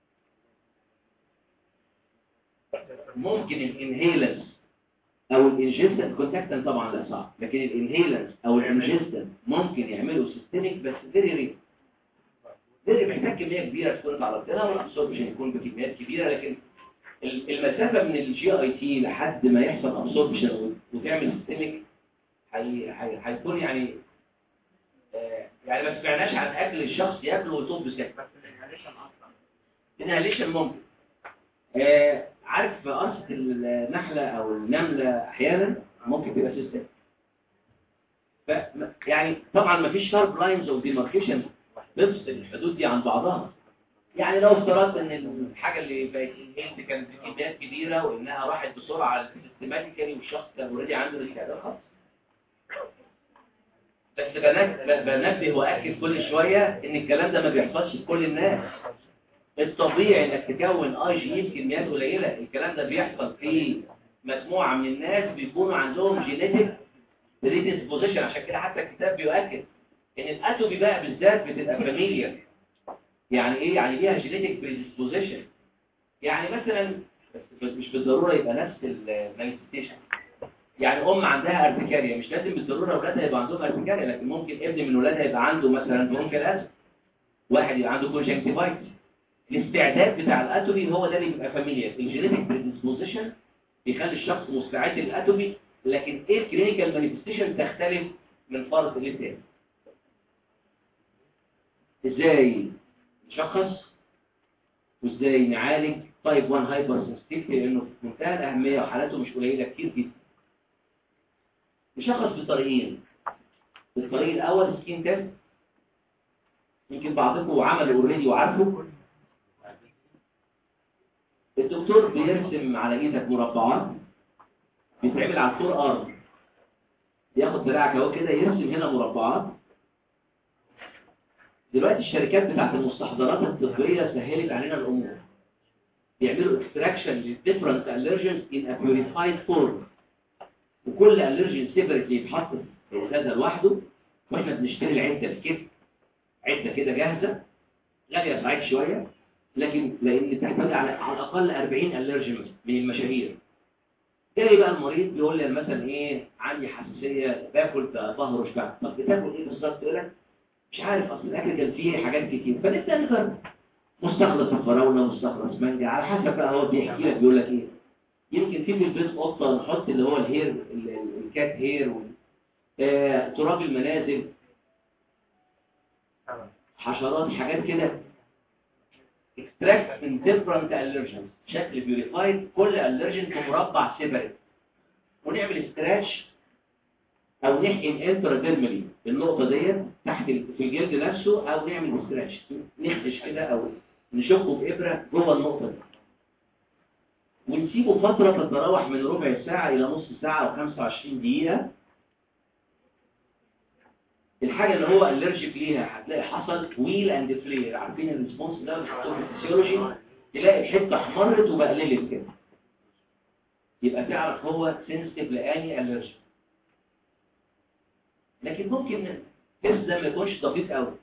Speaker 2: ممكن الانهيلنس او الانجستن كونتاكتن طبعا لا صعب، لكن الانهيلنس او الانجستن ممكن يعملوا سيستميك بس فيري ريت. فيري محتاج كميه كبيره تكون اتعرضت لها والابسوربشن يكون بكميات كبيره، لكن المسافه من الجي اي تي لحد ما يحصل ابسوربشن وتعمل سيستميك هيكون يعني آه يعني ما سمعناش عن اكل الشخص ياكل ويطب ساكت. بس الانهاليشن اصلا الانهاليشن ممكن. آه عارف قرصة النحلة او النملة احيانا ممكن تبقى سيستم. ف يعني طبعا ما فيش شارب لاينز او ديماركيشن بس الحدود دي عن بعضها. يعني لو افترضت ان الحاجة اللي بقت انهيلد كانت بكميات كبيرة وانها راحت بسرعة سيستماتيكالي والشخص كان اوريدي عنده الاستعداد خلاص. بس بنبه واكد كل شوية ان الكلام ده ما بيحصلش في كل الناس. الطبيعي انك تكون اي جي بكميات قليله، الكلام ده بيحصل في مجموعه من الناس بيكونوا عندهم جينيتك بريديسبوزيشن. عشان كده حتى الكتاب بيؤكد ان الاتوبي بقى بالذات بتبقى فاميليا. يعني ايه؟ يعني ليها جينيتك بريديسبوزيشن. يعني مثلا بس مش بالضروره يبقى نفس المانيفستيشن. يعني ام عندها ارتكاريا مش لازم بالضروره اولادها يبقى عندهم ارتكاريا، لكن ممكن ابن من اولادها يبقى عنده مثلا برونكيال ازمه، واحد يبقى عنده كونجكتيفايتس. الاستعداد بتاع الاتوبي هو ده اللي بيبقى فاميليار. الجينيتك بريدisposition بيخلي الشخص مستعد للاتوبي، لكن ايه الكلينيكال مانيفستيشن تختلف من فرد للتاني. ازاي نشخص وازاي نعالج تايب واحد هايبر سنسيتيفيتي، لانه في منتهى الاهميه وحالاته مش قليله كتير جدا. نشخص بطريقين. الطريق الاول سكين تيست، يمكن بعضكم عمل اوريدي وعارفه. الدكتور بيرسم على ايدك مربعات، بيتعمل على الفور ارم، ياخد دراعك اهو كده يرسم هنا مربعات. دلوقتي الشركات بتاعت المستحضرات الطبيه سهلت علينا الامور، بيعملوا اكستراكشن للديفرنت الرجنز ان ا بيوريفايد فورم، وكل الرجن سيبريتلي يتحط في ازازه لوحده، واحنا بنشتري العده الكيت عده كده جاهزه غاليه صحيح شويه، لكن لان تحتوي على على الاقل أربعين الرجن من المشاهير. جاي بقى المريض بيقول لي مثلا ايه، عندي حساسيه باكل بهرش بقى. طب بتاكل ايه بالظبط؟ يقول لك مش عارف، اصل الاكل كان فيه حاجات كتير. فنبدا نجرب، مستخلص الفراوله، مستخلص مانجا، على حسب بقى هو بيحكي لك بيقول لك ايه. يمكن في في البيت قطه نحط اللي هو الهير الكات هير، آه، تراب المنازل، حشرات، حاجات كده. extract من different allergens شكل بيوريفايد، كل allergen في مربع سيبريت، ونعمل استراش او نحقن انتراديرمالي النقطه ديت تحت في الجلد نفسه، او نعمل استراش نخدش كده او نشقه بابره جوه النقطه دي، ونسيبه فتره تتراوح من ربع ساعه الى نص ساعه او خمسة وعشرين دقيقه. الحاجه اللي هو الرجيك ليها هتلاقي حصل ويل اند فلير، عارفين الريسبونس ده بتحطه في الفسيولوجي، تلاقي الحته احمرت وبقللت كده، يبقى تعرف هو سنسيتيف لاني الرجيك. لكن ممكن التست ده ما يكونش دقيق قوي،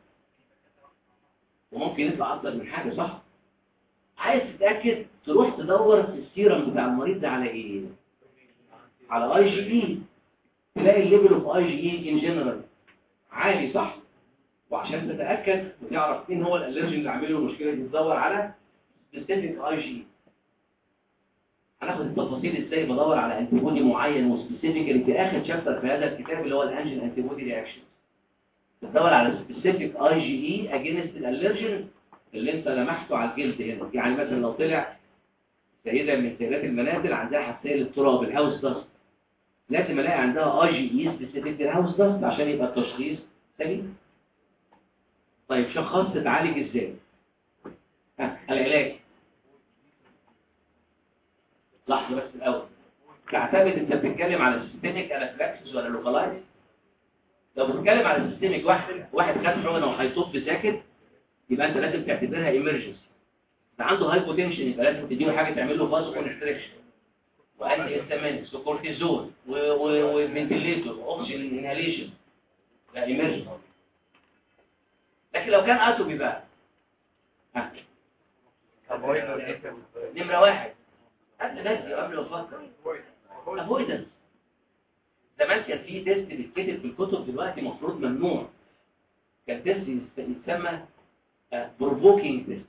Speaker 2: وممكن يطلع اكتر من حاجه. صح؟ عايز تتاكد تروح تدور في السيرم بتاع المريض ده على ايه؟ على اي جي اي، تلاقي الليفل اوف اي جي اي ان جنرال عالي. صح؟ وعشان تتاكد وتعرف مين هو الالرجين اللي عامل له المشكله دي، تدور على سبيسيفيك اي جي. هناخد التفاصيل ازاي بدور على انتي بودي معين وسبيسيفيك اللي في اخر شابتر في هذا الكتاب اللي هو الانجين انتي بودي رياكشن. تدور على سبيسيفيك اي جي اي اجينست الالرجين اللي انت لمحته على الجلد هنا. يعني مثلا لو طلع سيده من سيدات المنازل عندها حساسيه للتراب الهاوس داست، لازم الاقي عندها اي جي اي سبيسيفيك للهاوس داست عشان يبقى التشخيص سليم. طيب شخصت تعالج ازاي؟ ها العلاج لحظه بس الاول، تعتمد انت بتتكلم على سيستميك انافلاكسس ولا لوكالايز. لو بتتكلم على سيستميك، واحد واحد خد حقنه وهيطب ساكت، يبقى انت لازم تعتبرها ايمرجنسي. ده عنده هايبوتنشن، يبقى لازم تديله حاجه تعمل له فازو كونستريكشن وانتي هيستامينكس وكورتيزون وفنتيليتور واوكسجين انهاليشن، ده ايمرجنسي. لكن لو كان اتوبي بقى، ها نمره واحد قبل نفسي قبل ما افكر افويدنس. زمان كان في تيست بيتكتب في الكتب، دلوقتي المفروض ممنوع. كان تيست يتسمى بروفوكينج تيست.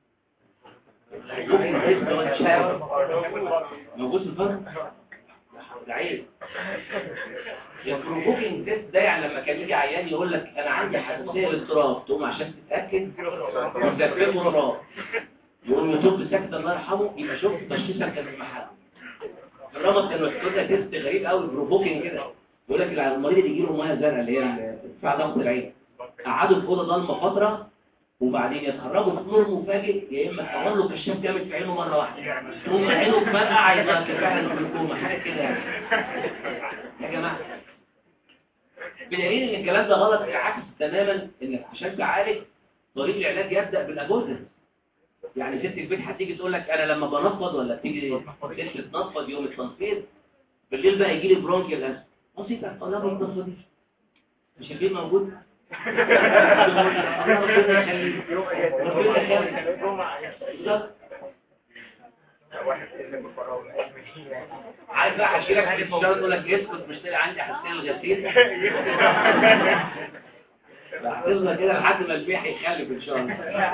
Speaker 2: موجود في الفرق ده عيب. البروفوكينج تيست ده يعني لما كان يجي عيان يقول لك انا عندي حساسيه للتراب، تقوم عشان تتاكد تدفئه تراب، يقوم يطب ساكت الله يرحمه، يبقى شوف تشخيصك كان في المحل. الرمض كانوا يحطوا لنا تيست غريب قوي بروفوكينج كده، يقول لك المريض يجي له ميه زرقاء اللي هي ارتفاع ضغط العين، قعدوا في اوضه ضلمه فتره وبعدين يتخرجوا في نور مفاجئ، يا اما تغير له كشاف جامد في عينه مره واحده ثم عينه تفرقع يبقى فعلا جلوكوما حاجه كده يعني. يا جماعه بدليل ان الكلام ده غلط، العكس تماما، انك عشان تعالج طريق العلاج يبدا بالاجوزه. يعني ست البيت هتيجي تقول لك انا لما بنفض ولا تيجي ست تنفض يوم التنفيذ بالليل بقى يجي لي برونكيال اسم بسيطه، الله ما تنفضيش مش البيت موجود. عايز بقى احكي لك حاجه موجوده تقول لك اسكت مش طالع عندي حساسيه الغسيل. بحفظها كده لحد ما البيح يخلف ان شاء الله.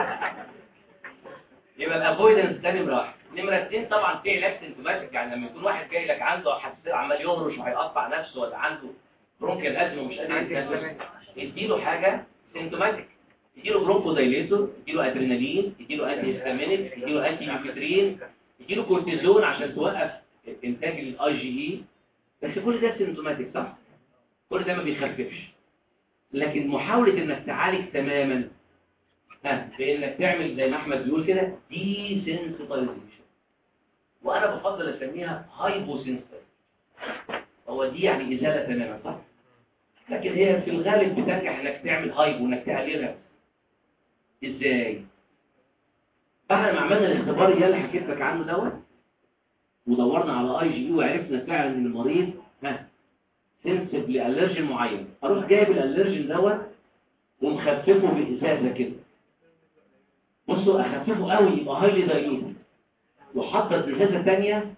Speaker 2: يبقى الافويدنس ده نمره واحد. نمره اثنين طبعا في علاج سيمتوماتيك، يعني لما يكون واحد جاي لك عنده حساسيه عمال يهرش وهيقطع نفسه ولا عنده برونكيال ازمه ومش قادر يتنفس، اديله حاجه سيمتوماتيك، اديله برونكو دايليتور، اديله ادرينالين، اديله انتي هيستامينيك، اديله انتي ليوكوترين، اديله كورتيزون عشان توقف انتاج الاي جي اي. بس كل ده سيمتوماتيك صح؟ كل ده ما بيخففش. لكن محاوله انك تعالج تماما ها بانك تعمل زي ما احمد بيقول كده دي سنسيتايزيشن، وانا بفضل اسميها هايبو سنسيتايزيشن. هو دي يعني ازاله تماما صح؟ لكن هي في الغالب بتنجح انك تعمل هايبو، انك تقللها. ازاي؟ بعد ما عملنا الاختبار اللي حكيت لك عنه دوت ودورنا على اي جي اي وعرفنا فعلا ان المريض ها سنسيتيف لالرجين معين، اروح جايب الالرجين دوت ومخففه بازازه كده. بصوا اخففه قوي يبقى هايلي دايلوتد، وحضر ازازه ثانيه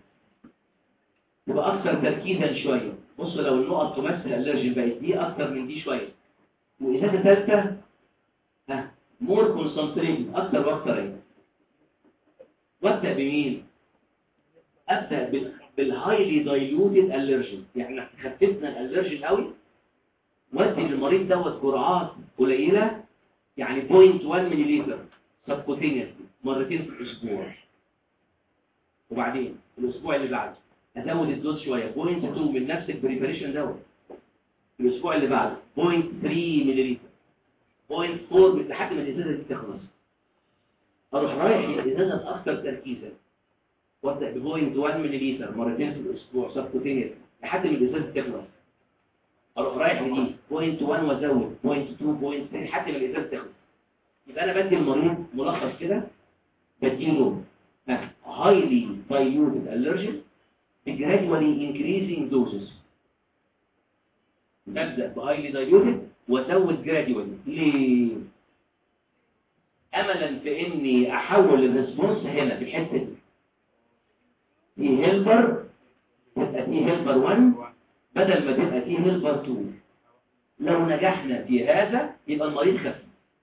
Speaker 2: تبقى اكثر تركيزا شويه. بصوا لو النقط تمثل الالرجين بقت دي اكثر من دي شويه، وازازه ثالثه ها مور كونسنتريتد اكثر واكثر اهي. وابدا بمين؟ ابدا بالهايلي دايلوتد الرجين، يعني احنا خففنا الالرجين قوي وادي للمريض دوت جرعات قليله، يعني صفر فاصلة واحد مللي سبكوتينيوس مرتين في الاسبوع. وبعدين الاسبوع اللي بعده ازود الدوز شويه صفر فاصلة اتنين من نفس البريبريشن دوت. الاسبوع اللي بعده صفر فاصلة تلاتة مللي، صفر فاصلة أربعة لحد ما الازازه دي تخلص. اروح رايح للازازه الاكثر تركيزا وابدا ب صفر فاصلة واحد مللي مرتين في الاسبوع سبكوتينيوس لحد ما الازازه تخلص. اروح رايح لدي صفر فاصلة واحد وازود صفر فاصلة اتنين صفر فاصلة تلاتة لحد ما الازازه تخلص. يبقى انا بدي المريض ملخص كده، بديله highly diluted allergen gradually increasing doses. نبدأ ب highly diluted وازود gradually. ليه؟ املا في اني احول الريسبونس هنا في الحته دي تي هيلبر تبقى تي هيلبر واحد بدل ما تبقى تي هيلبر اتنين. لو نجحنا في هذا يبقى المريض خف.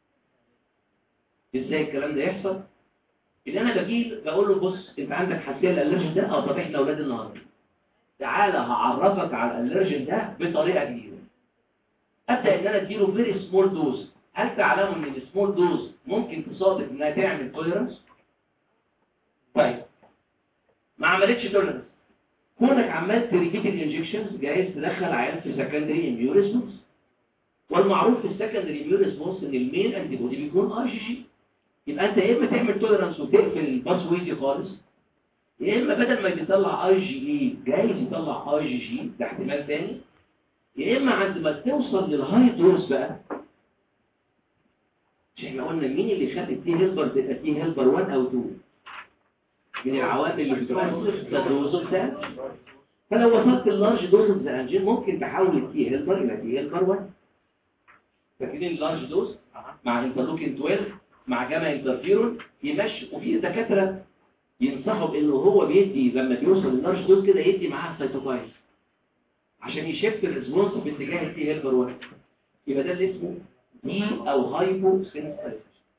Speaker 2: ازاي الكلام ده يحصل؟ ان انا بجيب بقول له بص انت عندك حساسيه الالرجين ده، اه طب احنا اولاد النهارده تعالى هعرفك على الالرجين ده بطريقه جديده. ابدا ان انا اديله فيري سمول دوز. هل تعلموا ان السمول دوز ممكن تصادف انها تعمل توليرانس؟ طيب ما عملتش توليرانس، كونك عمال تريبيت الانجكشنز جايز تدخل عيان في سكندري اميون ريسبونس. والمعروف في السكندري اميون ريسبونس ان المين انتي بودي بيكون اي جي جي. يبقى انت يا اما تعمل توليرانس وتقفل الباسوي دي خالص، يا اما بدل ما بيطلع اي جي اي جايز يطلع اي جي جي، ده احتمال ثاني. يا اما عند ما توصل للهاي دوز بقى، مش احنا قلنا مين اللي يخلي التي هيلبر تبقى تي هيلبر واحد او اتنين من العوامل اللي بتؤثر في الدوز الثاني. فلو وصلت اللارج دوز اوف ذا انجين ممكن تحول التي هيلبر الى تي هيلبر واحد. فاكرين اللارج دوز مع انترلوكين اتناشر مع جاما انترفيرون يمشي. وفي دكاتره ينصحوا بانه هو بيدي لما بيوصل اللارج دوز كده يدي معاه سيتوكاين عشان يشفت الريسبونس باتجاه التي هيلبر واحد. يبقى ده اللي اسمه دي او هايبو سنسيتيف.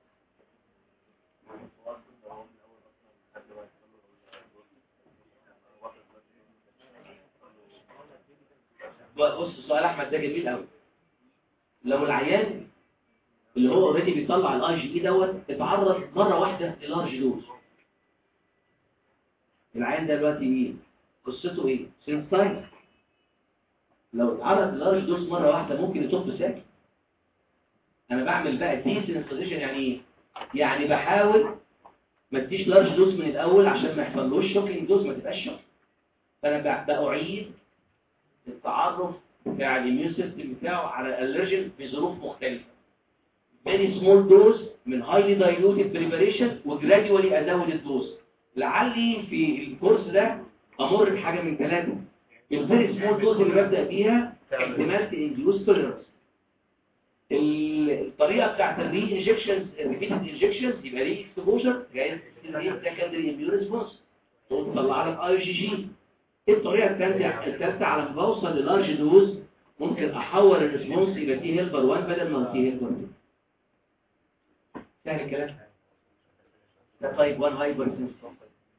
Speaker 2: بص سؤال احمد ده جميل قوي. لو العيان اللي هو اوريدي بيطلع الاي جي اي دوت اتعرض مره واحده للارج دوز، العيان ده دلوقتي ايه قصته؟ ايه سينسايد. لو اتعرض للارج دوز مره واحده ممكن يطب ساكت. انا بعمل بقى دي سينسيتيشن. يعني ايه؟ يعني بحاول ما اديش لارج دوز من الاول عشان ما يحصلوش شوكينج دوز، ما تبقاش شوك. فانا باعيد التعرف بتاع الاميون سيستم بتاعه على الالرجين بظروف مختلفه. very small dose من highly diluted preparation وجراديولي ازود الدوز. لعلي في الكورس ده امر بحاجه من ثلاثه. الفيري سمول دوز اللي ببدا بيها احتمال تنديوس توليرانس. الطريقه بتاعت الري انجكشنز ريبيتد انجكشنز يبقى ري اكسبوجر جايز سكندري اميون ريسبونس. تقوم تطلع لك اي جي جي. الطريقه الثالثه الثالثه على ما بوصل للارج دوز ممكن احول الريسبونس يبقى تي هيلبر واحد بدل ما تي هيلبر اتنين. سهل الكلام ده. تايب واحد هايبر سنسيتيف.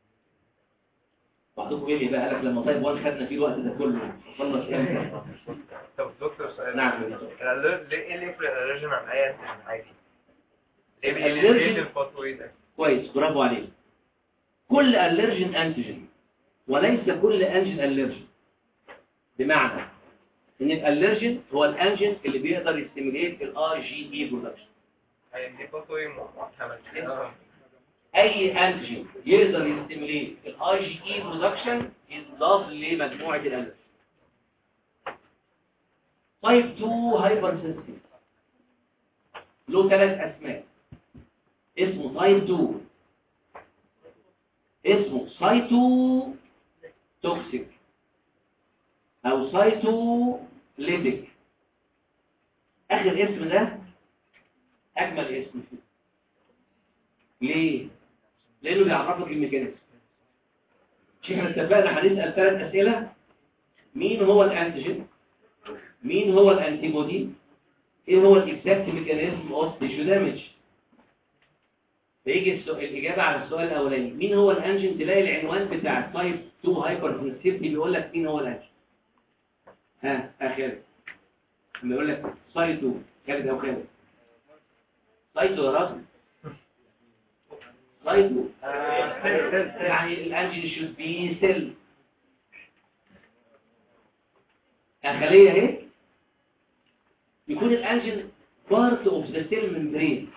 Speaker 2: بعضكم ايه بقى قالك لما تايب واحد خدنا فيه الوقت ده كله خلص امتى؟
Speaker 3: طب دكتور سؤال.
Speaker 2: نعم.
Speaker 3: الالرجين ليه ايه اللي يفرق الالرجين عن اي انتيجين عادي؟ ليه ليه
Speaker 2: الالرجين
Speaker 3: ليه الخطوه ده؟
Speaker 2: كويس، برافو عليك. كل الرجين انتيجين وليس كل انجين الرجين. بمعنى ان الالرجين هو الانجين اللي بيقدر يستيميليت الاي جي اي برودكشن.
Speaker 3: هي دي خطوه محتمله.
Speaker 2: اي انتيجين يقدر يستيميليت الاي جي اي برودكشن يضاف لمجموعه الالرجين. تايب اتنين هايبر سنسيتيف له ثلاث اسماء. اسمه تايب اتنين، اسمه سايتو توكسيك او سايتو ليبيك. اخر اسم ده اجمل اسم فيه. ليه؟ لانه بيعرفك الميكانيزم. مش احنا اتفقنا هنسال ثلاث اسئله؟ مين هو الانتيجين؟ مين هو الانتي بودي؟ ايه هو الاكزاكت ميكانيزم اوف تيشو دامج؟ فيجي السؤال الاجابه على السؤال الاولاني مين هو الانجين، تلاقي العنوان بتاع تايب اتنين هايبر سنسيتيفيتي بيقول لك مين هو الانجين. ها اخر لما يقول لك سايتو كابد او كابد سايتو يا راجل سايتو يعني الانجين شود بي سيل خليه اهي. يكون الانجين بارت اوف ذا سيل ممبرين.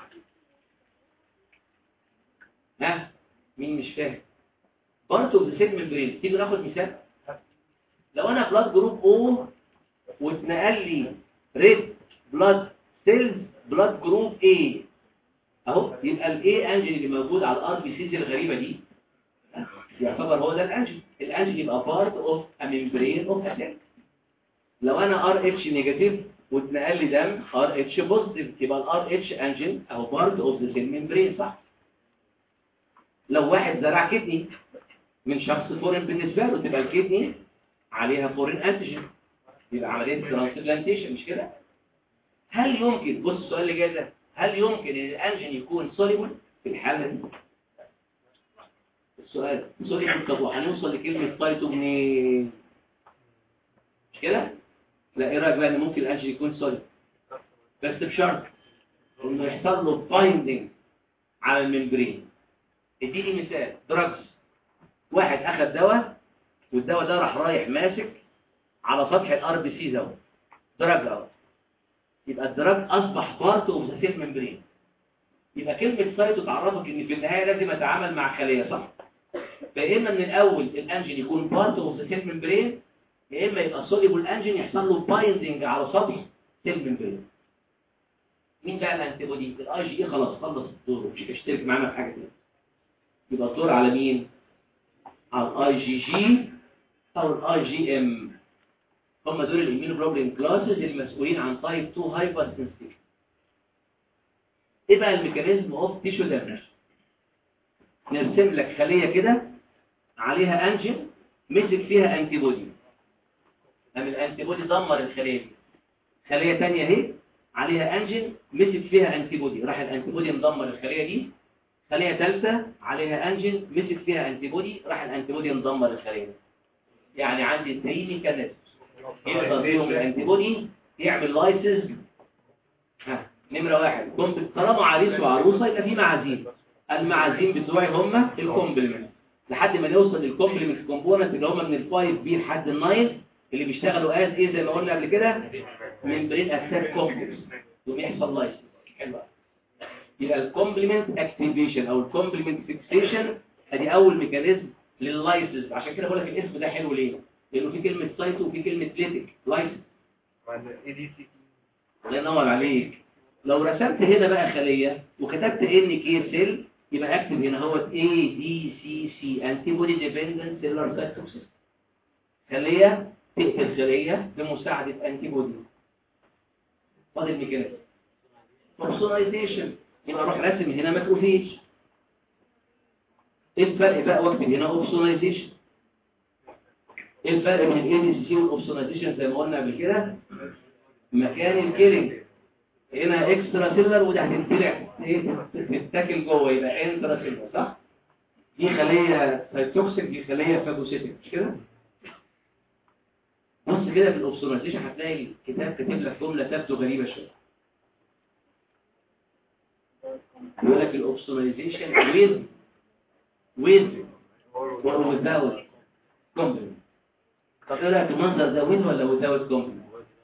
Speaker 2: ها مين مش فاهم؟ بارت اوف ذا سيل ممبرين. تيجي ناخد مثال. لو انا بلاد جروب او واتنقل لي ريد بلاد سيلز بلاد جروب اي اهو، يبقى الاي انجين اللي موجود على الار بي سيز الغريبه دي يعتبر هو ده الانجين. الانجين يبقى بارت اوف ا ممبرين اوف ا سيل. لو انا ار اتش نيجاتيف واتنقل لي دم ار اتش بوزيتيف يبقى الار اتش انجين اهو بارت اوف ذا سيل ممبرين صح. لو واحد زرع كدني من شخص فورين بالنسبه له تبقى الكدني عليها فورين انتيجين يبقى عمليه ترانسبلانتيشن مش كده؟ هل يمكن بص السؤال اللي جاي ده هل يمكن ان الانجين يكون سوليبل في الحاله دي؟ السؤال سوليبل. طب وهنوصل لكلمه سايتو منين؟ مش كده؟ لا ايه رايك بقى ان ممكن الانجين يكون سوليبل بس بشرط انه يحصل له بايندنج على الممبرين. اديني مثال دراجز. واحد اخذ دواء والدواء ده راح رايح ماسك على سطح الار بي سي ده دراج اهو، يبقى الدراج اصبح بارت اوف ذا سيل ممبرين. يبقى كلمه سايتو تعرفك ان في النهايه لازم اتعامل مع خليه صح. فيا اما من الاول الانجين يكون بارت اوف ذا سيل ممبرين يا اما يبقى سوليبل انجين يحصل له بايندنج على سطح سيل ممبرين. مين بقى الانتي بودي؟ الاي جي اي خلاص خلص الدور مش هيشترك معانا في حاجه ثانيه. يبقى الدور على مين؟ على الاي جي جي او الاي جي ام. هم دول الاميونوجلوبولين كلاسز المسؤولين عن تايب اتنين هايبر سنسيتيف. ايه بقى الميكانيزم اوف تيشو دامج؟ نرسم لك خليه كده عليها انجين مسك فيها انتي بودي. قام الانتي بودي دمر الخليه دي. خليه ثانيه اهي عليها انجين مسك فيها انتي بودي راح الانتي بودي مدمر الخليه دي. خليه ثالثه عليها انجين مسك فيها انتي بودي راح الانتي بودي مدمر الخليه دي. يعني عندي ثلاثة ميكانيزم يقدر بيهم الانتي بودي يعمل لايسز. ها نمره واحد طالما عريس وعروسه يبقى في معازيم. المعازيم بتوعي هم الكومبلمنت لحد ما نوصل للكومبلمنت كومبوننت اللي هم من الفايف بي لحد الناين اللي بيشتغلوا از ايه زي ما قلنا قبل كده ممبرين اتاك كومبلكس وبيحصل لايسز. حلو. يبقى الكومبلمنت اكتيفيشن او الكومبلمنت فيكسيشن ادي اول ميكانيزم لللايسز. عشان كده بقول لك الاسم ده حلو ليه؟ لانه في كلمه سايتو وفي كلمه ليتك لايسز. الله ينور عليك. لو رسمت هنا بقى خليه وكتبت ان كي سيل يبقى اكتب هنا هو اي دي سي سي انتي بودي ديبندنت سيلولار سايتوكسيس. خليه تقتل خليه بمساعده انتي بودي. فاضل ميكانيزم بيرسوناليزيشن. يبقى اروح راسم هنا ماكروفيج. ايه الفرق بقى؟ واكتب هنا اوبسونايزيشن. ايه الفرق بين الاي دي سي والاوبسونايزيشن؟ زي ما قلنا قبل كده، مكان الكيلينج هنا اكسترا سيلر، وده هتنطلع ايه تتاكل جوه يبقى انترا سيلر، صح؟ دي خليه سايتوكسيك، دي خليه فاجوسيتك، مش كده؟ بص كده في الاوبسونايزيشن هتلاقي الكتاب كاتب لك جمله تبدو غريبه شويه. يقول لك الاوبسونايزيشن ويز ويز ويزاوت كومبلمنت. طب ايه رايك المنظر ده ويز ولا ويزاوت كومبلمنت؟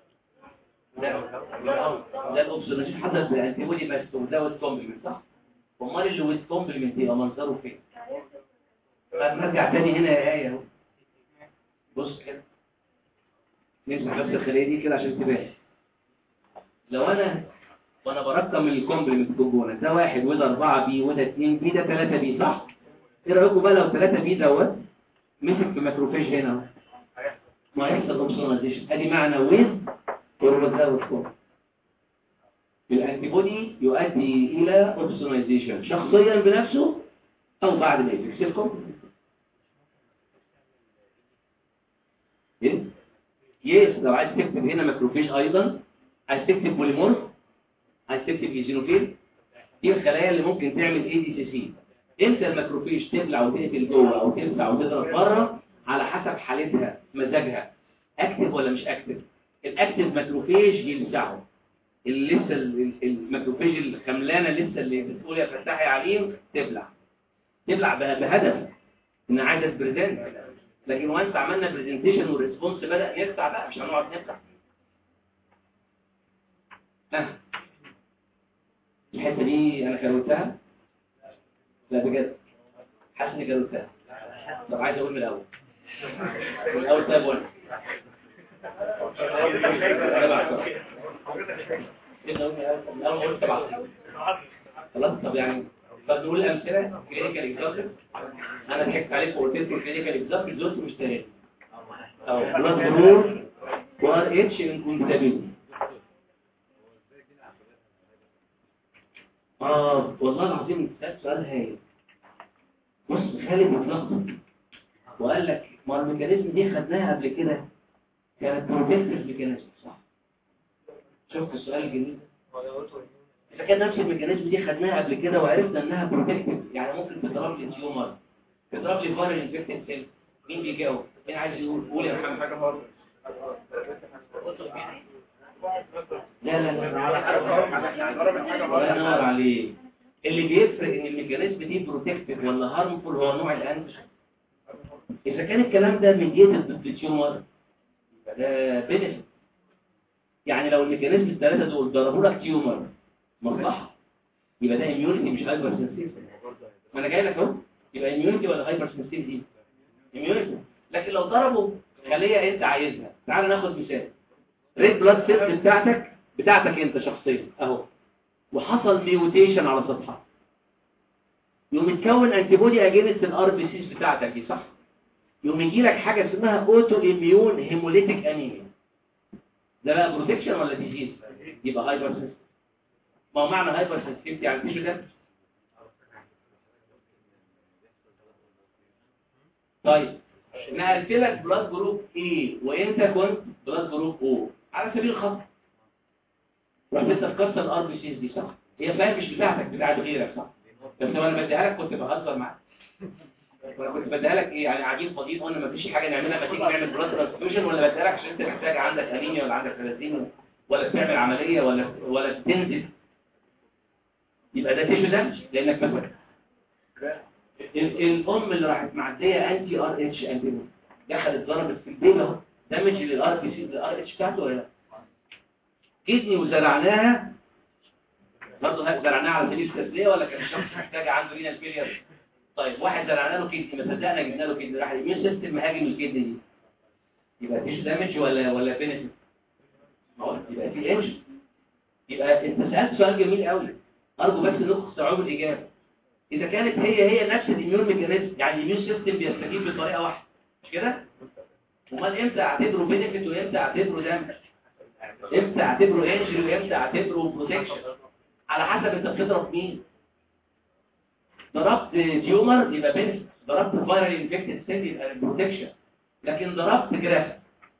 Speaker 2: ده الاوبسونايزيشن حصل في الانتي بودي بس ويزاوت كومبلمنت، صح؟ امال اللي ويز كومبلمنت يبقى منظره فين؟ طب نرجع تاني هنا يا ايه اهو. بص كده نمسح بس الخليه دي كده عشان تبان. لو انا وانا برقم الكومبلمنت كومبوننت ده واحد وده أربعة بي وده اتنين بي ده ثلاثة بي، صح؟ ايه رايكم بقى لو ثلاثة بي دوت مسك في ماكروفاج هنا اهو؟ ما يحصل اوبسونايزيشن. ادي معنى ويز ويزاوت كومبلمنت. الانتي بودي يؤدي الى اوبسونايزيشن شخصيا بنفسه او بعد ما يفكس الكومبلمنت. ايه؟ يس لو عايز تكتب هنا ماكروفاج ايضا، عايز تكتب بوليمورف، عايز تكتب ايزينوفيل، دي الخلايا اللي ممكن تعمل اي دي سي سي. امتى الماكروفاج تبلع وتقتل جوه او تفتح وتضرب بره؟ على حسب حالتها مزاجها، اكتف ولا مش اكتف. الاكتف ماكروفاج يلسعه، اللي لسه الماكروفاج الخملانه لسه اللي بتقول يا فتاح يا عليم تبلع تبلع بهدف ان عايزه تبريزنت. لكن وانت عملنا بريزنتيشن والريسبونس بدا نفتح بقى، مش هنقعد نفتح. ها الحته دي انا كروتها؟ لا بجد حاسس اني كروتها. طب عايز اقول من الاول من الاول طيب وانا الاول قلت سبعة خلاص. طب يعني طب نقول الامثله كلينيكال اكزامبل. انا ضحكت عليكم وقلت لكم كلينيكال اكزامبل زوت مش تاني او بلاد جروب وار اتش انكونتابيلتي. اه والله العظيم ده سؤال هايل. بص خالد متلخبط وقال لك ما الميكانيزم دي خدناها قبل كده، كانت بروتكتيف ميكانيزم، صح؟ شوف السؤال الجميل ده، اذا كان نفس الميكانيزم دي خدناها قبل كده وعرفنا انها بروتكتيف، يعني ممكن تضرب لي تيومر، تضرب لي فايرال انفكتد سيل. مين بيجاوب؟ مين عايز يقول؟ قول يا محمد حاجه خالص. لا لا لا الله ينور عليك. اللي بيفرق ان الميكانيزم دي بروتكتيف ولا هارمفول هو نوع الانتيجين. اذا كان الكلام ده من جهه التيومر ده بنفيت، يعني لو الميكانيزم الثلاثه دول ضربوا لك تيومر مصلحه، يبقى ده اميونيتي مش هايبر سنسيتيف. ما انا جاي لك اهو، يبقى اميونيتي ولا هايبر سنسيتيف؟ اميونيتي. لكن لو ضربوا خليه انت عايزها، تعال ناخد مثال. ريد بلاد سيلز بتاعتك بتاعتك انت شخصيا اهو، وحصل ميوتيشن على سطحها، يوم يتكون انتي بودي اجينست الار بي سيز بتاعتك دي، صح؟ يوم يجي لك حاجه اسمها اوتو اميون هيموليتيك انيميا. ده بقى بروتكشن ولا ديزيز؟ يبقى هايبر سنسيتيف. ما هو معنى هايبر سنسيتيف يعني التيشو ده. طيب نقلت لك بلاد جروب اي وانت كنت بلاد جروب او على سبيل الخطأ، رحت انت تكسر الار بي سيز دي، صح؟ هي فاهم مش بتاعتك، بتاعت غيرك، صح؟ بس لو انا بديها لك كنت بهزر معاك. وانا كنت بديها لك ايه يعني؟ عجيب فضيل قلنا مفيش حاجه نعملها ما تيجي نعمل بلاد ترانسفيوجن، ولا بديها لك عشان انت محتاج عندك انيميا ولا عندك ثلاثين ولا تعمل عمليه ولا ولا تنزل؟ يبقى ده تيشو ده لانك مثلا الام اللي راحت معديه انتي ار اتش انتي دخلت ضربت في البيت اهو، دامج للار بي سي الار اتش بتاعته ولا لا؟ كدني وزرعناها برضه، زرعناها على سبيل التسليه ولا كان الشخص محتاج عنده رينال فيلير؟ طيب واحد زرعنا له كدني، ما صدقنا جبنا له كدني، راح الاميون سيستم مهاجم الكدني دي، يبقى فيش دامج ولا ولا بينفيت؟ يبقى في ايدج. يبقى انت سالت سؤال جميل قوي، ارجو بس انكم تستوعبوا الاجابه. اذا كانت هي هي نفس الاميون ميكانيزم، يعني الاميون سيستم بيستجيب بطريقه واحده، مش كده؟ امال امتى اعتبره بينفيت وامتى اعتبره دامج؟ امتى اعتبره انجري وامتى اعتبره بروتكشن؟ على حسب انت بتضرب مين. ضربت ضربت تيومر يبقى بنت، ضربت فايرال انفكتد سيل يبقى بروتكشن، لكن ضربت جراف،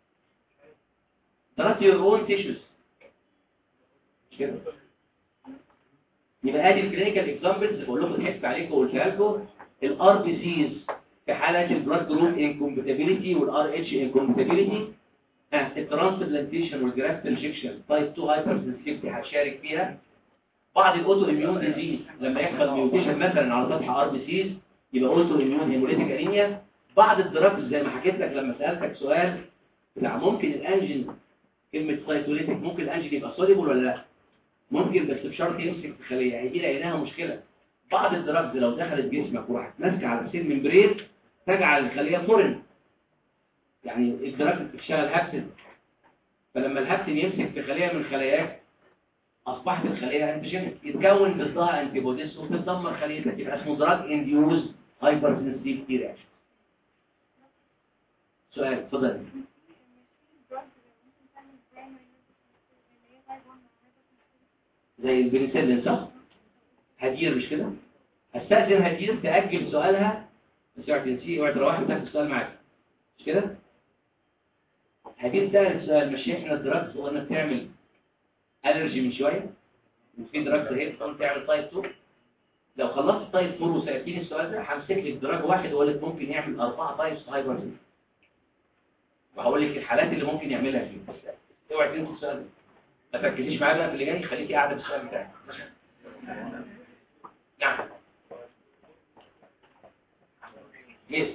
Speaker 2: ضربت يور اون تيشوز مش كده. يبقى ادي الكلينيكال اكزامبلز بقول لكم ضحكت عليكم وقلتها لكم. الار بي سيز في حالات البلاد جروب انكومباتيبيليتي والار اتش انكومباتيبيليتي، الترانسبلانتيشن والجرافت انجكشن تايب اتنين هايبر سنسيتيفيتي هتشارك فيها. بعض الاوتو اميون ديزيز لما يحصل ميوتيشن مثلا على سطح ار بي سيز يبقى اوتو اميون هيموليتيك انيميا. بعض الدراجز زي ما حكيت لك لما سالتك سؤال بتاع ممكن الانجين، كلمه سايتوليتيك، ممكن الانجين يبقى سوليبل ولا لا؟ ممكن، بس بشرط يمسك في خليه، هيجي لقيناها مشكله. بعض الدراجز لو دخلت جسمك وراحت ماسكه على السيل ممبرين تجعل الخليه فورن، يعني الدراجز بتشتغل هابسن، فلما الهابسن يمسك في خليه من خلاياك اصبحت الخليه انتيجينيك، يتكون ضدها انتي بوديز وتدمر خليتك، يبقى اسمه دراج انديوز هايبر سنسيتيفيتي رياكشن. سؤال اتفضل. زي البنسلين صح؟ هدير مش كده؟ استاذن هدير تاجل سؤالها، بس اوعى تنسيه، اوعى تروح وتاخد السؤال معاك مش كده؟ هدير سألت سؤال، مش احنا الدراجز قلنا بتعمل الرجي من شويه وفي دراجز هي بتقول تعمل تايب اتنين. لو خلصت تايب اتنين وسالتيني السؤال ده همسك لك دراج واحد واقول لك ممكن يعمل اربعه تايبس هايبر سنسيتيف، وهقول لك الحالات اللي ممكن يعملها فيه. اوعى تنسي السؤال ده، ما تركزيش معايا بقى في اللي جاي، خليكي قاعده بالسؤال بتاعك. نعم يس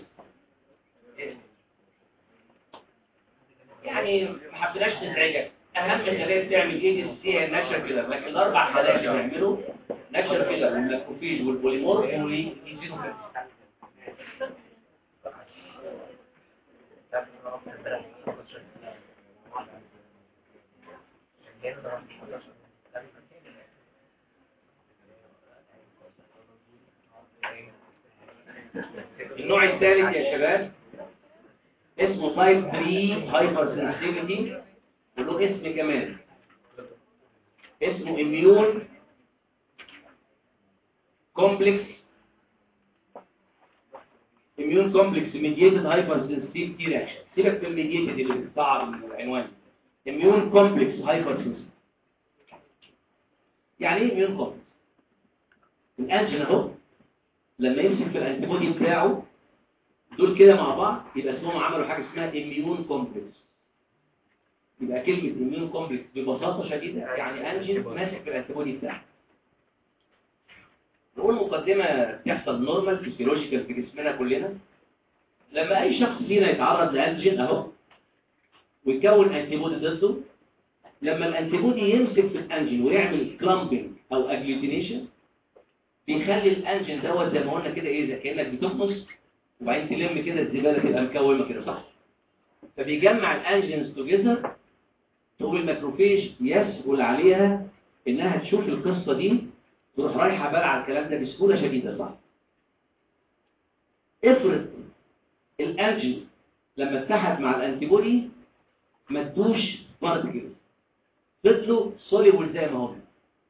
Speaker 2: يعني ما حبيناش نزعجك. اهم خلايا بتعمل ايه دي هي النشر كده، لكن الاربع خلايا اللي بيعملوا نشر كده والماكروفيج والبوليمورف يزيدوا كده. النوع الثالث يا شباب اسمه تايب تلاتة هايبر سنسيتيفيتي، وله اسم كمان اسمه اميون كومبلكس اميون كومبلكس ميدييتد هايبر سنسيتيفيتي رياكشن. سيبك من الميدييتد اللي بتتصعب العنوان، اميون كومبلكس هايبر سنسيتيفيتي. يعني ايه اميون كومبلكس؟ الانجين اهو لما يمسك في الانتيبودي بتاعه دول كده مع بعض يبقى اسمهم عملوا حاجه اسمها اميون كومبلكس. يبقى كلمه اميون كومبلكس ببساطه شديده يعني انجين ماسك في الانتيبودي بتاعه. نقول مقدمه بتحصل نورمال فيسيولوجيكال في جسمنا كلنا. لما اي شخص فينا يتعرض لانجين اهو ويكون انتيبودي ضده، لما الانتيبودي يمسك في الانجين ويعمل كلامبنج او اجلوتينيشن بيخلي الانجين دوت زي ما قلنا كده ايه، زي كانك بتفمص وبعدين تلم كده الزباله تبقى مكومه كده صح؟ فبيجمع الانجينز توجذر، تقول الماكروفيج يسهل عليها انها تشوف القصه دي تروح رايحه بقى على الكلام ده بسهوله شديده صح؟ افرض الانجين لما اتحد مع الانتيبودي ما ادوش بارتكلز، فضلوا سوليبل زي ما هم.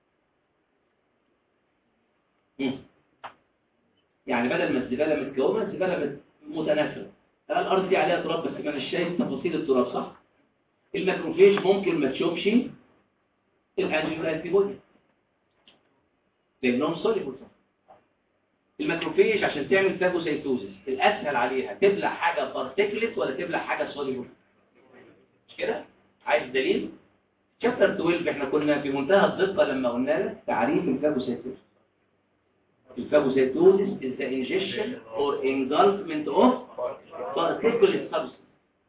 Speaker 2: يعني بدل ما الزباله متكومه الزباله متناثره، الارض دي عليها تراب بس ما مش شايف تفاصيل التراب صح؟ الماكروفيج ممكن ما تشوفش الانجين والانتيبودي لانهم سوليبل صح؟ الماكروفيج عشان تعمل فاجوسايتوزيس الاسهل عليها تبلع حاجه بارتيكلت ولا تبلع حاجه سوليبل؟ مش كده؟ عايز دليل؟ شابتر اتناشر احنا كنا في منتهى الدقه لما قلنا لك تعريف الفاجوسايتوزيس. الفاجوسايتوزيس is the ingestion or engulfment of particulate substance.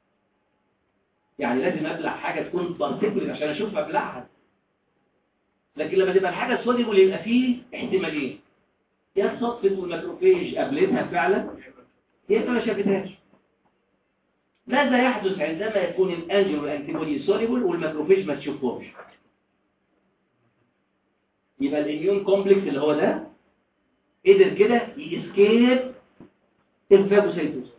Speaker 2: يعني لازم ابلع حاجه تكون particulate عشان اشوف ابلعها. لكن لما تبقى الحاجه سوليبل يبقى فيه احتمالين، يا صدفه الماكروفيج قابلتها فعلا يا ما شافتهاش. ماذا يحدث عندما يكون الانجين والانتيبودي سوليبل والماكروفيج ما تشوفهمش؟ يبقى الاميون كومبلكس اللي هو ده قدر كده يسكيب الفاجوسايتوز.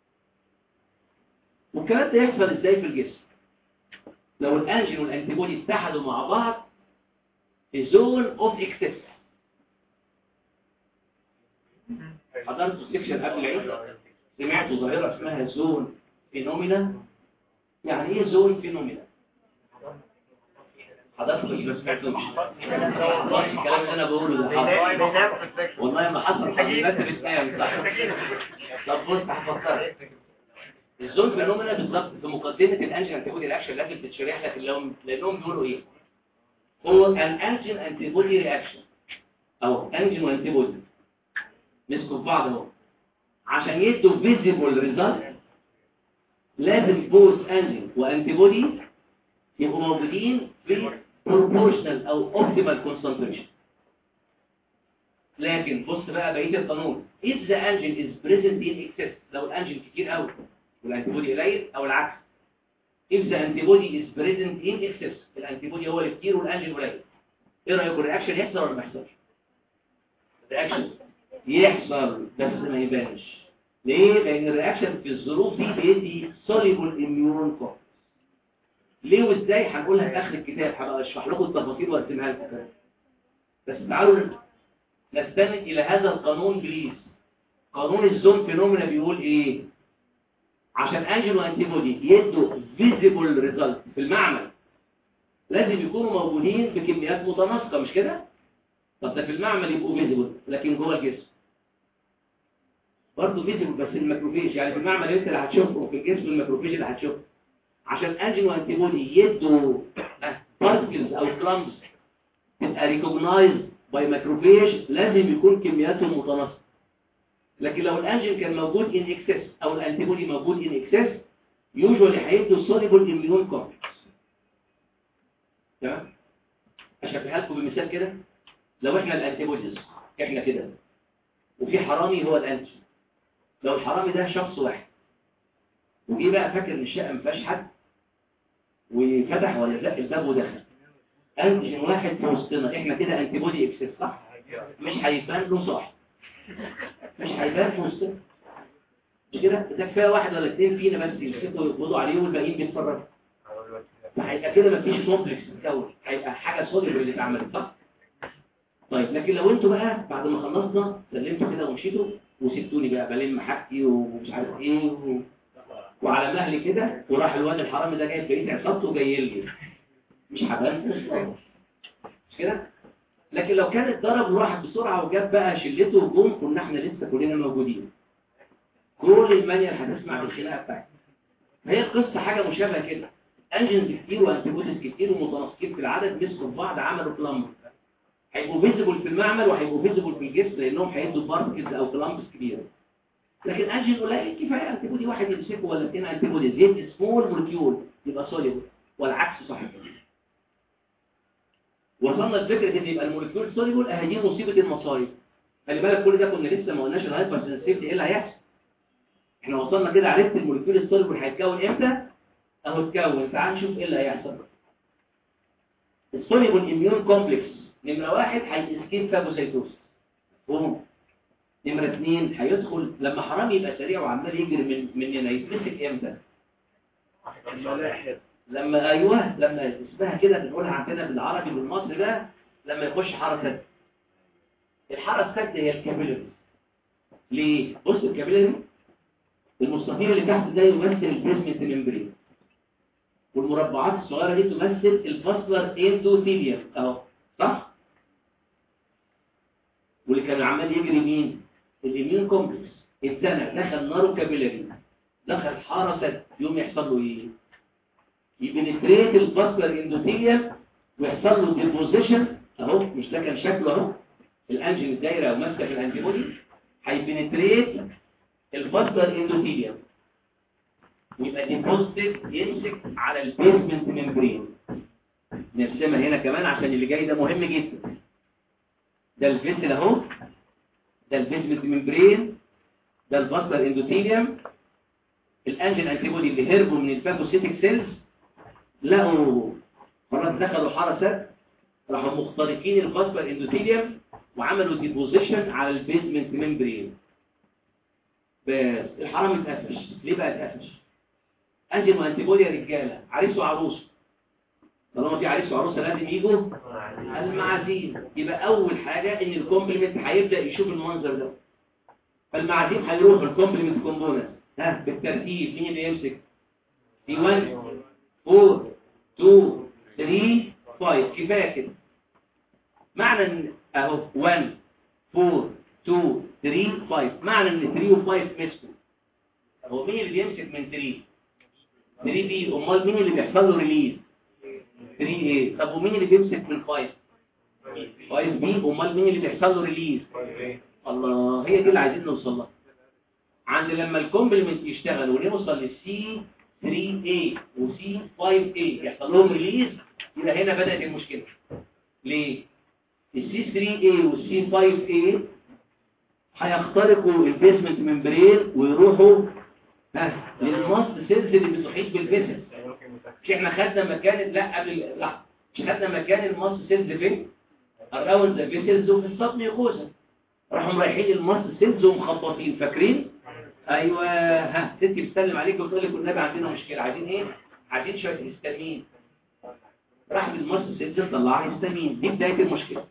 Speaker 2: والكلام ده يحصل ازاي في الجسم؟ لو الانجين والانتيبودي اتحدوا مع بعض في زون اوف اكسس، حضرتوا السكشن قبل العيد؟ سمعتوا ظاهرة اسمها زون فينومينا؟ يعني ايه زون فينومينا؟ حضرتك مش سمعتوش والله الكلام اللي انا بقوله ده حصل والله ما حصل حاجات بتنام صح. طب بص هفكرك الزون فينومينا بالظبط في مقدمه الانجين انتيبودي رياكشن لازم تتشرح لك اللي لانهم بيقولوا ايه هو ان انجين انتيبودي رياكشن او انجين وانتيبودي مسكوا في بعض اهو عشان يدوا فيزيبل ريزلت لازم بوث انجين وانتيبودي يبقوا موجودين في proportional او optimal concentration. لكن بص بقى بقيه القانون if the engine is present in excess لو الانجين كتير قوي والانتيبودي قليل او العكس if the antibody is present in excess الانتيبودي هو اللي كتير والانجين قليل ايه رايكم الرياكشن يحصل ولا ما يحصلش؟ الرياكشن يحصل بس ما يبانش. ليه؟ لان الرياكشن في الظروف دي بيدي soluble immune complex. ليه وازاي هنقولها في اخر الكتاب هبقى اشرح لكم التفاصيل وارسمها لكم كمان. بس تعالوا نستند الى هذا القانون بليز. قانون الزون فينومينا بيقول ايه؟ عشان انجين وانتيبودي يدوا فيزيبل ريزلت في المعمل لازم يكونوا موجودين بكميات متناسقه مش كده؟ طب ده في المعمل يبقوا فيزيبل لكن جوه الجسم برضه فيزيبل بس الماكروفيج يعني في المعمل انت اللي هتشوفه وفي الجسم الماكروفيج اللي هتشوفه. عشان انجين وانتيبودي يدوا بارتكلز او كلامز تبقى ريكوجنايز باي ماكروفيج لازم يكون كمياتهم متناسقه. لكن لو الانجين كان موجود ان اكسس او الانتيبودي موجود ان اكسس يوجوالي هيدوا سوليبل اميون كومبلكس. تمام؟ اشبهها لكم بمثال كده لو احنا الانتيبوديز احنا كده وفي حرامي هو الانجين. لو الحرامي ده شخص واحد وجي بقى فاكر ان الشقه ما فيهاش حد وفتح ولا لا الباب ودخل انجين واحد في وسطنا احنا كده انتيبودي اكسس صح؟ مش هيبان له صاحب مش هيبان في وسطنا مش كده؟ ده كفايه واحد ولا اثنين فينا بس يمسكوا ويقبضوا عليه والباقيين بيتفرجوا. فهيبقى كده مفيش كومبلكس تتكون هيبقى حاجه سوليبل اللي اتعملت صح؟ طيب لكن لو انتوا بقى بعد ما خلصنا سلمتوا كده ومشيتوا وسبتوني بقى بلم حاجتي ومش عارف ايه و... وعلى مهلي كده وراح الواد الحرامي ده جايب بقيه عصابته وجاي لي مش هبان مش كده؟ لكن لو كان اتضرب وراح بسرعه وجاب بقى شلته وجم كنا احنا لسه كلنا موجودين. كل المانيال هتسمع بالخناقه بتاعتها. هي القصه حاجه مشابهه كده. انجنز كتير وانتيبوديز كتير ومتناسقين في العدد مسكوا في بعض عملوا كلامب. هيبقوا فيزيبل في المعمل وهيبقوا فيزيبل في الجسم لانهم هيدوا بارتكلز او كلامبس كبيره. لكن انجين قليل كفايه انتيبودي واحد يمسكه ولا اثنين انتيبوديز يدي سمول مولكيول يبقى سوليبل والعكس صحيح. وصلنا لفكره ان يبقى المولكيول سوليبل اهي دي مصيبه المصايب. خلي بالك كل ده كنا لسه ما قلناش الهايبر سنسيتيفيتي ايه اللي هيحصل. احنا وصلنا كده عرفت المولكيول السوليبل هيتكون امتى؟ اهو اتكون. تعال نشوف ايه اللي هيحصل. السوليبل اميون كومبلكس نمره واحد هيسكيب فاجوسايتوس. فهم. نمره اثنين هيدخل لما حرامي يبقى سريع وعمال يجري من مننا يتمسك امتى؟ لما ايوه لما اسمها كده بنقولها عندنا بالعربي بالمصري ده لما يخش حاره سد. الحاره السد هي الكابيلاري. ليه؟ بص الكابيلاري المستطيل اللي تحت ده يمثل البيزمنت ممبرين والمربعات الصغيره دي تمثل الفاسلر اندوثيليوم اهو صح؟ واللي كان عمال يجري مين؟ الاميون كومبلكس. اتزنق دخل نارو كابيلاري دخل حاره سد يوم يحصل له ايه؟ يبنتريت الفاسلر اندوثيليوم ويحصل له ديبوزيشن اهو مش ده كان شكله اهو الانجين الدايره وماسكه في الانتيبودي هيبنتريت الفاسلر اندوثيليوم ويبقى ديبوزيتد يمسك على البيزمنت ممبرين. نرسمها هنا كمان عشان اللي جاي ده مهم جدا. ده الفيسل اهو ده البيزمنت ممبرين ده الفاسلر اندوثيليوم. الانجين انتيبودي اللي هربوا من الفاجوسيتيك سيلز لقوا خلاص دخلوا حرسات راحوا مخترقين الفاسلر اندوثيليوم وعملوا ديبوزيشن على البيزمنت ممبرين. بس الحرام اتقفش. ليه بقى اتقفش؟ انجين وانتيبودي يا رجاله عريس وعروسه. طالما في عريس وعروسه لازم يجوا المعازيم. يبقى اول حاجه ان الكومبلمنت هيبدا يشوف المنظر ده فالمعازيم هيروحوا الكومبلمنت كومبوننت ها بالترتيب. مين اللي يمسك؟ دي واحد أربعة اتنين تلاتة خمسة. كفايه كده. معنى ان اهو واحد أربعة اتنين تلاتة خمسة، معنى ان تلاتة و خمسة مسكوا. هو مين اللي بيمسك من تلاتة؟ تلاتة بي. امال مين اللي بيحصل له ريليز؟ تلاتة ايه. طب ومين اللي بيمسك من خمسة؟ خمسة بي. امال مين اللي بيحصل له ريليز؟ الله، هي دي اللي عايزين نوصل لها. عند لما الكومبلمنت يشتغل ونوصل للسي ثري اي وسي فايف اي يحصل لهم ريليز، يبقى هنا بدأت المشكلة. ليه؟ السي ثري اي والسي فايف اي هيخترقوا البيسمنت ممبرين ويروحوا ها للماست سيلز اللي بتحيط بالفيسل. مش احنا خدنا مكان لا قبل لا مش خدنا مكان الماست سيلز فين؟ اراوند ذا فيسلز وفي السبميوكوزا. راحوا رايحين الماست سيلز ومخبطين، فاكرين؟ ايوه. ها ستي بتسلم عليك وتقول لك والنبي عندنا مشكله، عايزين ايه؟ عايزين شويه هيستامين. راح بالماست سيلز طلع هيستامين، دي بدايه المشكله.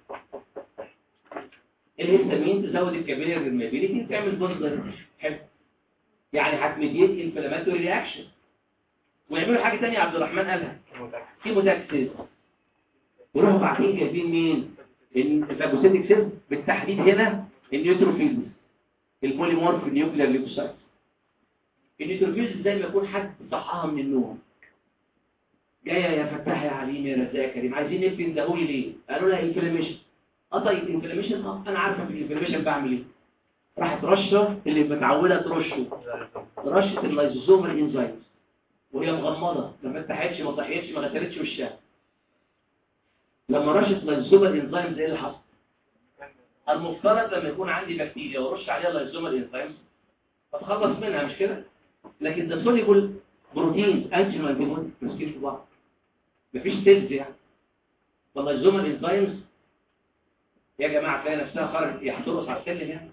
Speaker 2: الهيستامين تزود الكابيلاري بيرميابيليتي وتعمل بوزر. حلو. يعني هتميديت انفلاماتوري رياكشن. ويعملوا حاجه ثانيه عبد الرحمن قالها، كيموتاكسيس. ويروحوا بعدين جايبين مين؟ الفاجوسيتيك سيل، بالتحديد هنا النيوتروفيلز، البوليمورف نيوكلير ليوكوسايت. النيوتروفيلز زي ما يكون حد صحاها من النوم، جايه يا فتاح يا عليم يا رزاق يا كريم، عايزين نبني ندهولي ليه؟ قالوا لها انفلاميشن. اه طيب انفلاميشن، اه انا عارفه في الانفلاميشن بعمل ايه. راحت رشه اللي متعوده ترشه، رشه اللايزوزومال انزيمز وهي مغمضه، ما فتحتش ما طحيتش ما غسلتش وشها. لما رشت لايزوزومال انزيمز ايه اللي حصل؟ المفترض لما يكون عندي بكتيريا ورش عليها لايزوزومال انزيمز اتخلص منها، مش كده؟ لكن ده سوليبل بروتين انتي مانتيبودي ماسكين في بعض، مفيش سيلز يعني. فاللايزوزومال انزيمز يا جماعه تلاقي نفسها خرجت هترقص على السلم يعني.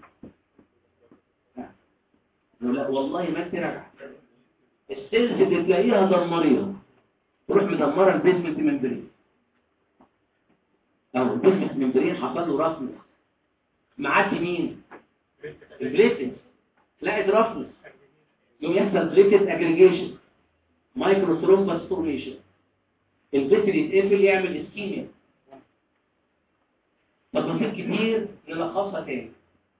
Speaker 2: لا والله ما انت راجع. السيلز اللي تلاقيها دمريها تروح مدمره البيزمنت ممبرين، او البيزمنت ممبرين حصل له رفنس. معاك مين؟ البليتنس. لقيت رفنس يوم يحصل بليتد اجريجيشن، مايكرو ثرومبس فورميشن، الفيسل يتقفل يعمل اسكيميا. تفاصيل كتير نلخصها تاني.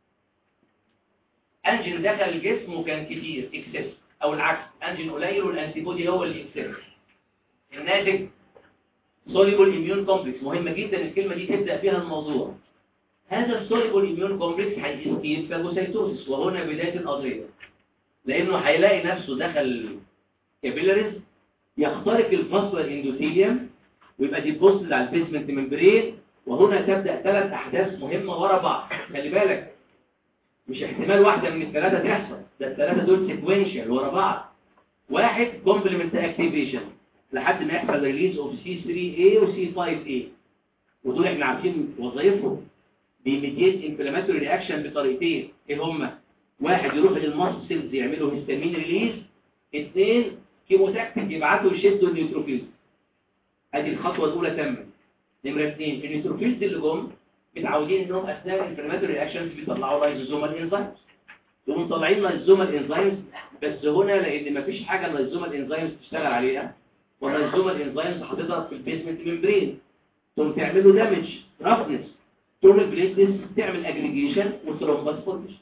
Speaker 2: انجين دخل الجسم وكان كتير اكسس، او العكس انجين قليل والانتيبودي هو اللي اكسس. الناتج سوليبل اميون كومبلكس. مهمه جدا الكلمه دي تبدا فيها الموضوع. هذا السوليبل اميون كومبلكس هيسكيب فاجوسايتوسيس، وهنا بدايه القضيه، لانه هيلاقي نفسه دخل كابيلاريز يخترق الفاسكولار اندوثيليوم ويبقى ديبوزيت على البيزمنت ممبرين. وهنا تبدا ثلاث احداث مهمه ورا بعض. خلي بالك مش احتمال واحده من الثلاثه تحصل، ده الثلاثه دول سيكوينشال ورا بعض. واحد كومبلمنت اكتيفيشن لحد ما يحصل ريليز اوف سي ثري اي وسي فايف اي، ودول احنا عارفين وظائفهم. بيميديت انفلاماتوري رياكشن بطريقتين، ايه هما؟ واحد يروح للماست سيلز يعملوا هيستامين ريليز، اثنين كيموتاكتيك يبعتوا يشدوا النيوتروفيلز. ادي الخطوه الاولى تمت. نمره اثنين النيوتروفيلز اللي جم متعودين انهم اثناء الانفلاماتوري رياكشنز بيطلعوا لايزوزومال انزيمز، يقوموا مطلعين لايزوزومال انزيمز. بس هنا لان مفيش حاجه اللايزوزومال انزيمز تشتغل عليها، واللايزوزومال انزيمز هتضرب في البيزمنت ممبرين، تقوم تعملوا دامج رفنس، تقوم البليتلز تعمل اجريجيشن وثرومبس فورميشن.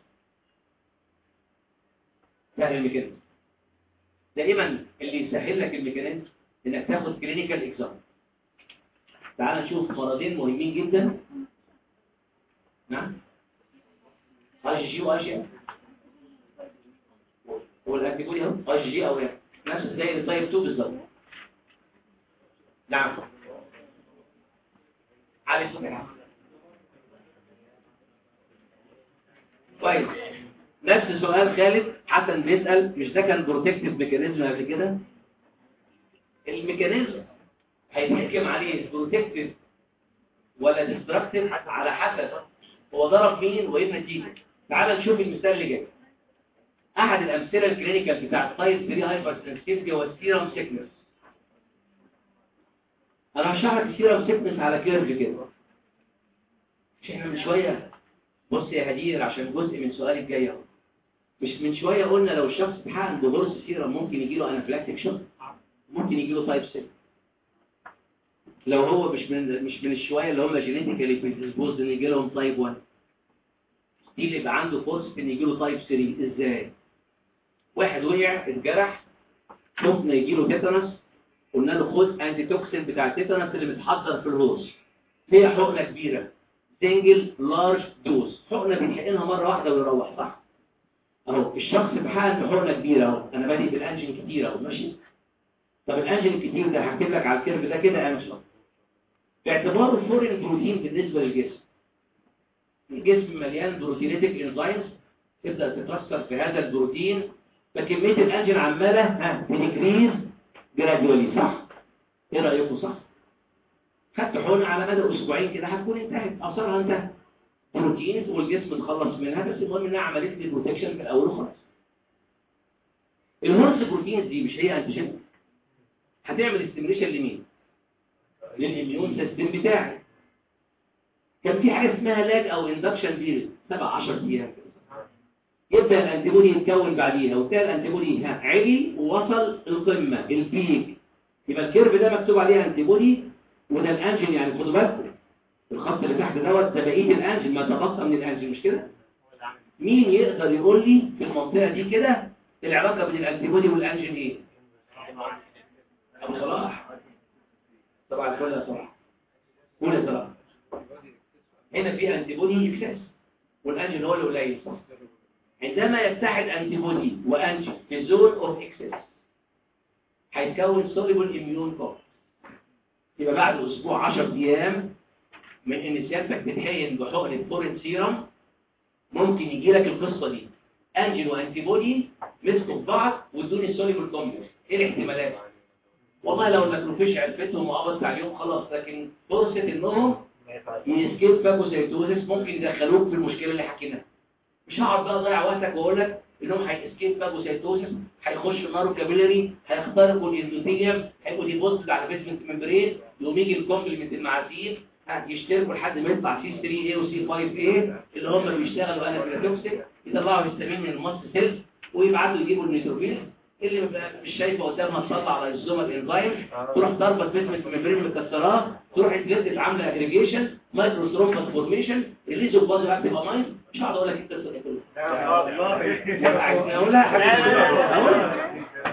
Speaker 2: سهل الميكانيزم. دائما اللي يسهل لك الميكانيزم انك تاخد كلينيكال اكزام. تعال نشوف مرضين مهمين جدا. نعم اي جي واي جي والانتيبودي اهو اي جي او ايه، نفس زي التايب اتنين بالظبط. نعم علي الصبح. كويس. نفس سؤال خالد حسن بيسأل، مش ده كان بروتكتيف ميكانيزم قبل كده؟ الميكانيزم هيتحكم عليه بروتكتيف ولا ديستراكتيف على حسب هو ضرب مين وايه النتيجه. تعال نشوف المثال اللي جاي. احد الامثله الكلينيكال بتاع التايب ثري هايبر سنسيتيفيتي هو السيرم سيكنس. انا هشرح لك السيرم سيكنس على كيرف كده. مش احنا من شويه بص يا هدير عشان جزء من سؤالي الجاي اهو. مش من شويه قلنا لو الشخص اتحقن بهورس سيرم ممكن يجي له انافلاكتيك شوك، ممكن يجي له تايب ستة. لو هو مش من مش من الشويه اللي هم جينيتيكالي بريديسبوزد ان يجي لهم تايب واحد، دي اللي يبقى عنده فرصه ان يجي له تايب ثلاثة. ازاي؟ واحد وقع اتجرح، شفنا يجي له تيتانس، قلنا له خد انتي توكسين بتاع التيتانس اللي بتحضر في الهوس، هي حقنه كبيره سنجل لارج دوز، حقنه بنحقنها مره واحده ويروح. صح؟ اهو الشخص اتحقن بحقنه كبيره اهو، انا بادئ بالانجين كتير اهو ماشي. طب الانجين الكتير ده هكتب لك على الكيرف ده كده انجين باعتباره فورين بروتين بالنسبه للجسم. الجسم مليان بروتينيتك انزيمز تبدا تترسب في هذا البروتين، فكميه الانجين عماله ها تنكريز جراديولي. صح؟ ايه رايكم؟ صح؟ خدت حقنه على مدى اسبوعين كده هتكون انتهت، اثرها انتهى، بروتينز والجسم اتخلص منها، بس المهم انها عملت لي بروتكشن في الاول وخلاص. الهورس بروتينز دي مش هي انتيجين، هتعمل استيميليشن لمين؟ للاميون سيستم بتاعي. كان في حاجه اسمها لاج او اندكشن بيريد سبعة عشر ايام، يبدا الانتيبودي يتكون بعديها، وبالتالي الانتيبودي عالي ووصل القمه البيك، يبقى الكيرف ده مكتوب عليه انتيبودي وده الانجين. يعني خدوا بالكم الخط اللي تحت دوت ده بقيه الانجين، ما تبقى من الانجين، مش كده؟ مين يقدر يقول لي في المنطقه دي كده العلاقه بين الانتيبودي والانجين ايه؟ ابو صلاح طبعا الفل يا صلاح، قول يا صلاح. هنا في انتيبودي اكسس والانجين هو اللي قليل. عندما يتحد انتيبودي وانجين في زون اوف اكسس هيتكون سوليبل اميون كومبلكس. يبقى بعد اسبوع عشرة ايام من ان سيادتك تتحقن بحقن فورين سيرم ممكن يجي لك القصه دي، انجين وانتيبودي مسكوا في بعض وادوني السوليبل كومبلكس. ايه الاحتمالات؟ والله لو الماكروفيج عرفتهم وقبضت عليهم خلاص، لكن فرصه انهم يسكيب فاجوسيتوزيس ممكن يدخلوك في المشكله اللي حكيناها. مش هقعد بقى اضيع وقتك واقول لك انهم هيسكيب فاجوسيتوزيس، هيخشوا نارو كابيلاري، هيخترقوا الاندوثيليوم، هيبقوا ديبوزيت على بيسمنت ممبرين، يقوم يجي الكومبلمنت المعازيم يشتركوا لحد ما يطلع سي ثري اي وسي فايف اي اللي هم بيشتغلوا انافيلاكتوكسيك، يطلعوا هيستامين من الماست سيلز ويبعتوا يجيبوا النيتروفيل اللي مش شايفه قدامها تطلع على الزومال انزيم، تروح ضربه بيسمنت ممبرين مكسراه، تروح الجلد عامله اجريجيشن مايكرو ثرومبس فورميشن، الليزو بازو اكتيف اماين. مش هقعد اقول لك القصه دي كلها والله عايزني اقولها اقولها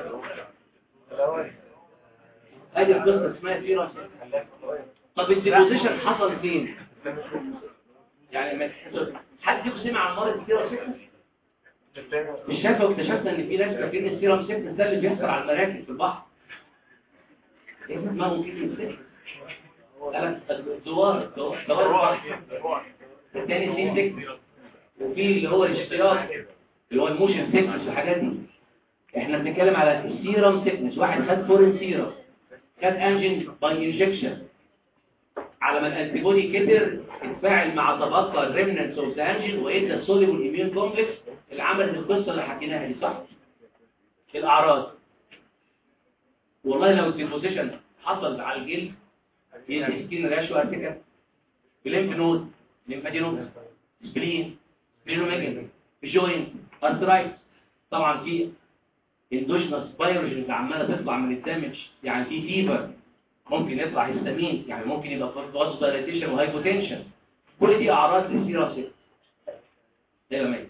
Speaker 2: ادي القصه اسمها سيرم. طب الديبوزيشن حصل فين؟ يعني حد فيكم سمع عن مرض السيرم سيكنس؟ مش شايفه واكتشفنا ان في ناس فاكرين السيرم سيكنس ده اللي بيحصل على المراكب في البحر. ايه ما ممكن يصير؟ لا الدوار الدوار الثاني سين سيكنس، وفي اللي هو الاشتراك اللي هو الموشن سيكنس والحاجات دي. احنا بنتكلم على السيرم سيكنس. واحد خد فورين سيرم، خد انجين باي انجكشن، على ما الانتيبودي كتر اتفاعل مع طبقه الريمننتس اوف ذا انجين وادى السوليبل اميون كومبلكس اللي عملت القصه اللي حكيناها دي. صح؟ الاعراض والله لو الديبوزيشن حصل على الجلد يدي سكين راشو ارتكا بليمف نود ليمفادينوم سبلين سبلينوميجن جوينت ارثرايتس. طبعا في اندوجينوس بايروجينز عماله تطلع من الدمج، يعني في فيبر ممكن يطلع هيستامين، يعني ممكن يبقى فاز دايليتيشن وهايبوتنشن. كل دي اعراض للسيرم سيكنس. ده لما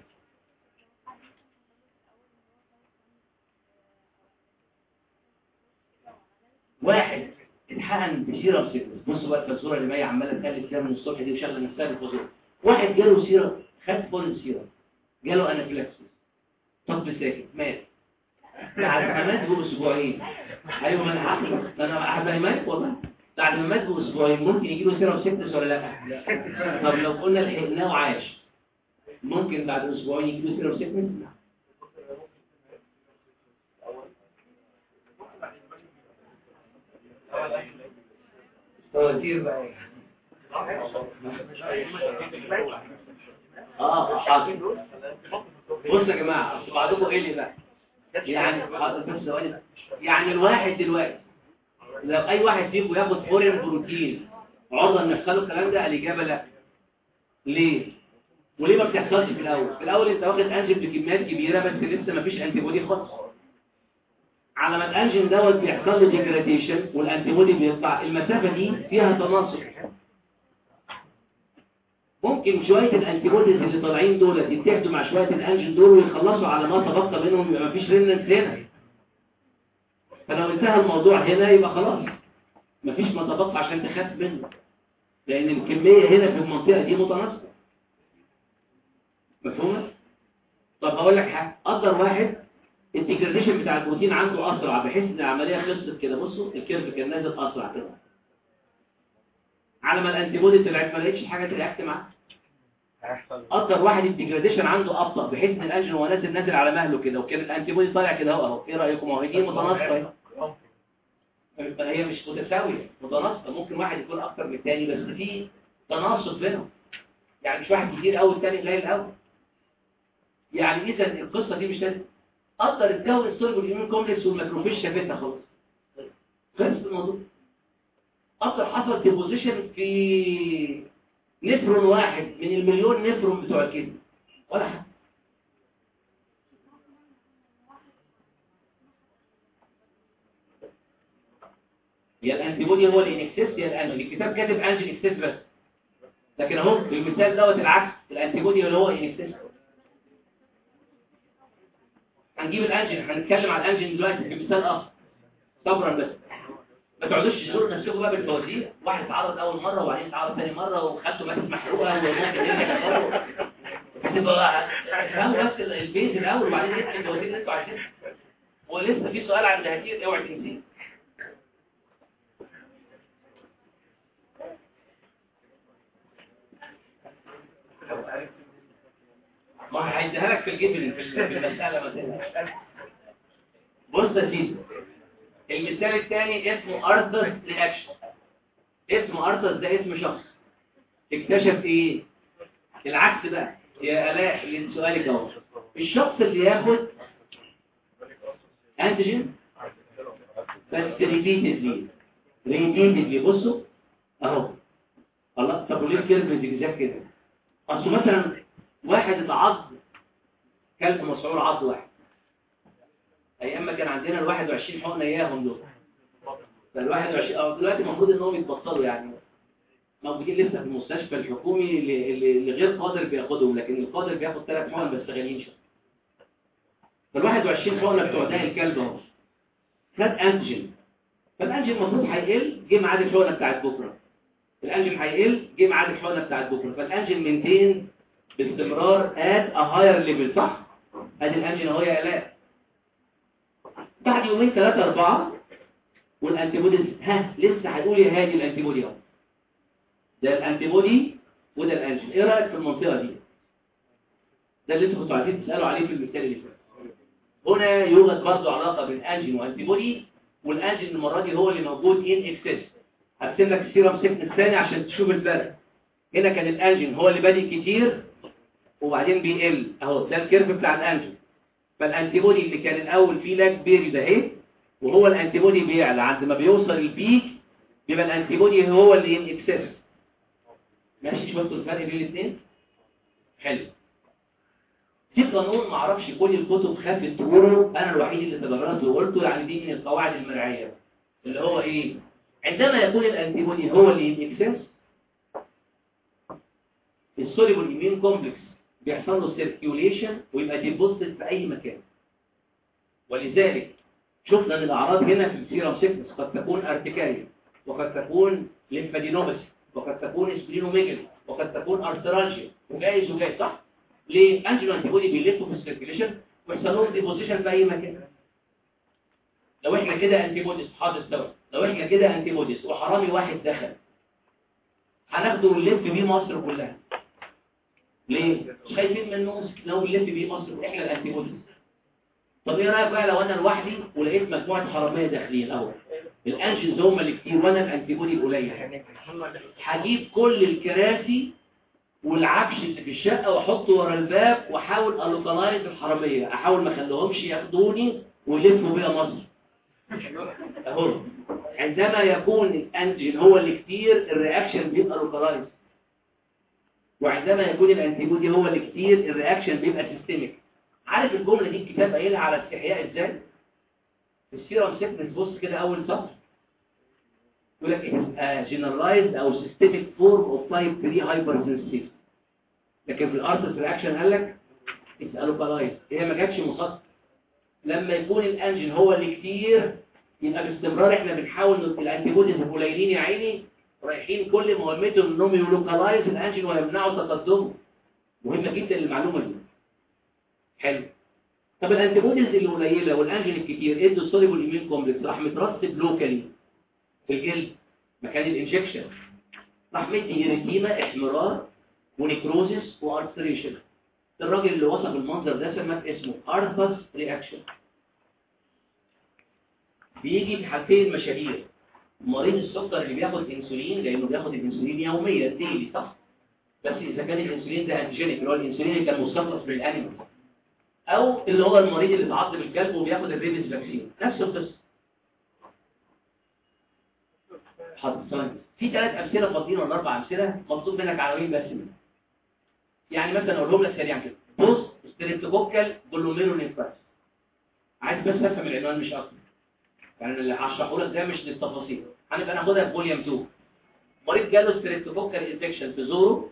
Speaker 2: واحد اتحقن بسيرم سيكنس. بصوا بقى الفزوره اللي مية عماله تقلب فيها من الصبح دي وشغله نفسها بالفزوره. واحد جاله سيرم، خد فول سيرم، جاله انافيلاكسيس، طب ساكت، مات. بعد ما مات باسبوعين، ايوه ما انا عارف، انا هفهمك والله. بعد ما مات باسبوعين ممكن يجي له سيرم سيكنس ولا لا؟ طب لو قلنا لحقناه وعاش ممكن بعد اسبوعين يجي له سيرم سيكنس؟ فوازير بقى ايه؟ اه حاضر. بصوا يا جماعه بعضكم ايه اللي بقى يعني بس ثواني. يعني الواحد دلوقتي لو اي واحد فيكم ياخد فورين بروتين عرضه ان يحصل له الكلام ده، الاجابه لا. ليه؟ وليه ما بتحصلش في الاول؟ في الاول انت واخد انجين بكميات كبيره بس لسه ما فيش انتي بودي خالص. على ما الانجين دوت بيحصل له ديجراديشن والانتي بودي بيطلع، المسافه دي فيها تناسق. ممكن شويه الانتي بوديز اللي طالعين دول يتحدوا مع شويه الانجين دول ويخلصوا على ما تبقى بينهم، يبقى ما فيش ريننس هنا. فلو انتهى الموضوع هنا يبقى خلاص ما فيش ما تبقى عشان تخاف منه، لان الكميه هنا في المنطقه دي متناسقه. مفهومه؟ طب هقول لك حاجه، اقدر واحد الديجراديشن بتاع البروتين عنده اسرع بحيث ان العمليه خلصت كده. بصوا الكيرف كان نازل اسرع كده، على ما الانتي بودي طلعت ما لقيتش حاجه ترياكت معاه. اقدر واحد الديجراديشن عنده ابطا بحيث ان الانجين هو نازل نازل على مهله كده، وكان الانتي بودي طالع كده اهو اهو. ايه رايكم؟ اهو دي متناسقه، هي مش متساويه، متناسقه. ممكن واحد يكون اكتر من الثاني بس في تناسق بينهم، يعني مش واحد كتير قوي الثاني قليل قوي. يعني اذا القصه دي مش لازم اقدر اتكون السوليبل ايميون كومبلكس والماكروفيج شافتها خلاص، خلص الموضوع. اقدر حصل ديبوزيشن في نفرون واحد من المليون نفرون بتوع الكدني ولا حاجه. يا الانتي بودي هو الانكسس يا الانجين. الكتاب كاتب انجين اكسس بس، لكن اهو المثال دوت العكس، الانتي بودي اللي هو انكسس. هنجيب الانجين، هنتكلم على الانجين دلوقتي في مثال اخر صبرا بس. ما تقعدوش تشغلوا نفسكم بقى بالفوازير، واحد اتعرض اول مره وبعدين اتعرض ثاني مره وخدته ماتت محروقه وممكن يرجع تبقى فهموا بس البيز الاول وبعدين نسال الفوازير اللي انتوا عايزينها. ولسه في سؤال عن دهاتير اوعي تنسيه. ما هيديها لك في الجبل في المساله مثلا. بص يا سيدي، المثال الثاني اسمه ارثر رياكشن. اسم ارثر ده اسم شخص اكتشف ايه؟ العكس بقى يا الاء اللي سؤالك اهو. الشخص اللي ياخد انتيجين بس ريبيتدلي ريبيتدلي بصوا اهو. الله، طب وليه الكيرف زجزاج كده؟ اصل مثلا واحد اتعض كلب مسعور عض واحد، ايام ما كان عندنا ال واحد وعشرين حقنه اياهم دول، فال واحد وعشرين اه دلوقتي المفروض انهم يتبطلوا، يعني موجودين لسه في المستشفى الحكومي اللي غير قادر بياخدهم، لكن القادر بياخد ثلاث حقن بس غاليين شويه. فال واحد وعشرين حقنه بتوع ده الكلب اهو خد انتيجين، فالانتيجين المفروض هيقل، جه ميعاد الحقنه بتاعت بكره. الانتيجين هيقل، جه ميعاد الحقنه بتاعت بكره، فالانتيجين مينتين باستمرار ات ا هاير ليفل، صح؟ ادي الانتيجين اهو يا الاء. بعد يومين ثلاثه اربعه والانتي بوديز ها لسه هتقول يا هادي الانتي بودي اهو. ده الانتي بودي وده الانجين. ايه رايك في المنطقه دي؟ ده اللي انتوا كنتوا عايزين تسالوا عليه في المثال اللي فات. هنا يوجد برضه علاقه بين انجين وانتي بودي، والانجين المره دي هو اللي موجود ان اكسس. هرسم لك السيرم سيكنس الثاني عشان تشوف الفرق. هنا كان الانجين هو اللي بادئ كتير وبعدين بيقل اهو، ده الكيرف بتاع الانجين. فالانتي بودي اللي كان الاول فيه لاج بيريد اهي، وهو الانتي بودي بيعلى عند ما بيوصل البيك يبقى الانتي بودي هو اللي ان اكسس. ماشي؟ شفتوا الفرق بين الاثنين؟ حلو. في قانون ما اعرفش كل الكتب خافت تقوله، انا الوحيد اللي تجرأت وقلته، يعني دي من القواعد المرعيه اللي هو ايه؟ عندما يكون الانتي بودي هو اللي ان اكسس، السوليبل ايميون كومبلكس بيحصل له سيركيوليشن ويبقى ديبوزيت في اي مكان. ولذلك شفنا ان الاعراض هنا في السيرم سيكنس قد تكون ارتكاريا، وقد تكون ليمفادينوباثي، وقد تكون سبلينوميجالي، وقد تكون ارثرالجيا، وجايز وجايز، صح؟ ليه؟ انجيو انتي بودي بيلفوا في السيركيوليشن ويحصل لهم ديبوزيشن في اي مكان. لو احنا كده انتي بوديز حاضر استوى، لو احنا كده انتي بوديز وحرامي واحد دخل هناخده ونلف بيه مصر كلها. ليه؟ مش خايفين منه لو بنلف بيه مصر احنا الانتي بوديز. طب ايه رايك بقى لو انا لوحدي ولقيت مجموعه حراميه داخلين الاول، الانجينز هم اللي كتير وانا الانتي بودي القليل، هجيب كل الكراسي والعفش اللي في الشقه واحطه ورا الباب واحاول الوكلايز الحراميه، احاول ما اخليهمش ياخدوني ويلفوا بيا مصر. اهو عندما يكون الانجين هو اللي كتير الرياكشن بيبقى لوكلايز، وعندما يكون الانتي بودي هو اللي كتير الرياكشن بيبقى سيستميك. عارف الجمله دي الكتاب قايلها على استحياء ازاي؟ السيرم سيكنس بص كده اول سطر يقول لك جنرالايزد او سيستميك فورم اوف تايب ثري هايبرسنسيتيف. لكن في الارثر رياكشن قال لك اتس الوكالايز. هي ما جاتش مخصص. لما يكون الانجين هو اللي كتير يبقى باستمرار احنا بنحاول الانتي بوديز القليلين يا عيني رايحين كل مهمتهم انهم يلوكالايز الانجين ويمنعوا تقدمه. مهمه جدا المعلومه دي. حلو. طب الانتي بوديز القليله والانجين الكتير ادوا سوليبل ايمين كومبلكس راح مترسب لوكالي في الجلد مكان الانجكشن، راح مدي إريتيما احمرار ونيكروزيس وارثريشن. الراجل اللي وصف المنظر ده سماه اسمه ارثس رياكشن. بيجي في حالتين مشاهير. مريض السكر اللي بياخد انسولين لانه بياخد الانسولين يوميا ديلي صح، بس اذا كان الانسولين ده انتيجينيك اللي هو الانسولين اللي كان مستخلص من الانيمال، او اللي هو المريض اللي اتعض بالكلب وبياخد الريبيز فاكسين نفس القصه. حاضر. في ثلاث امثله فاضيين ولا اربع امثله مطلوب منك عناوين بس منها. يعني مثلا اقولهم لك سريعا كده. بص ستريبتوكوكال جلوميرولينفاس. عايز بس افهم العنوان مش اكتر. يعني اللي هشرحه لك ده مش للتفاصيل، هنبقى ناخدها في فوليوم اتنين. مريض جاله ستريبتوكوكال انفكشن في زوره.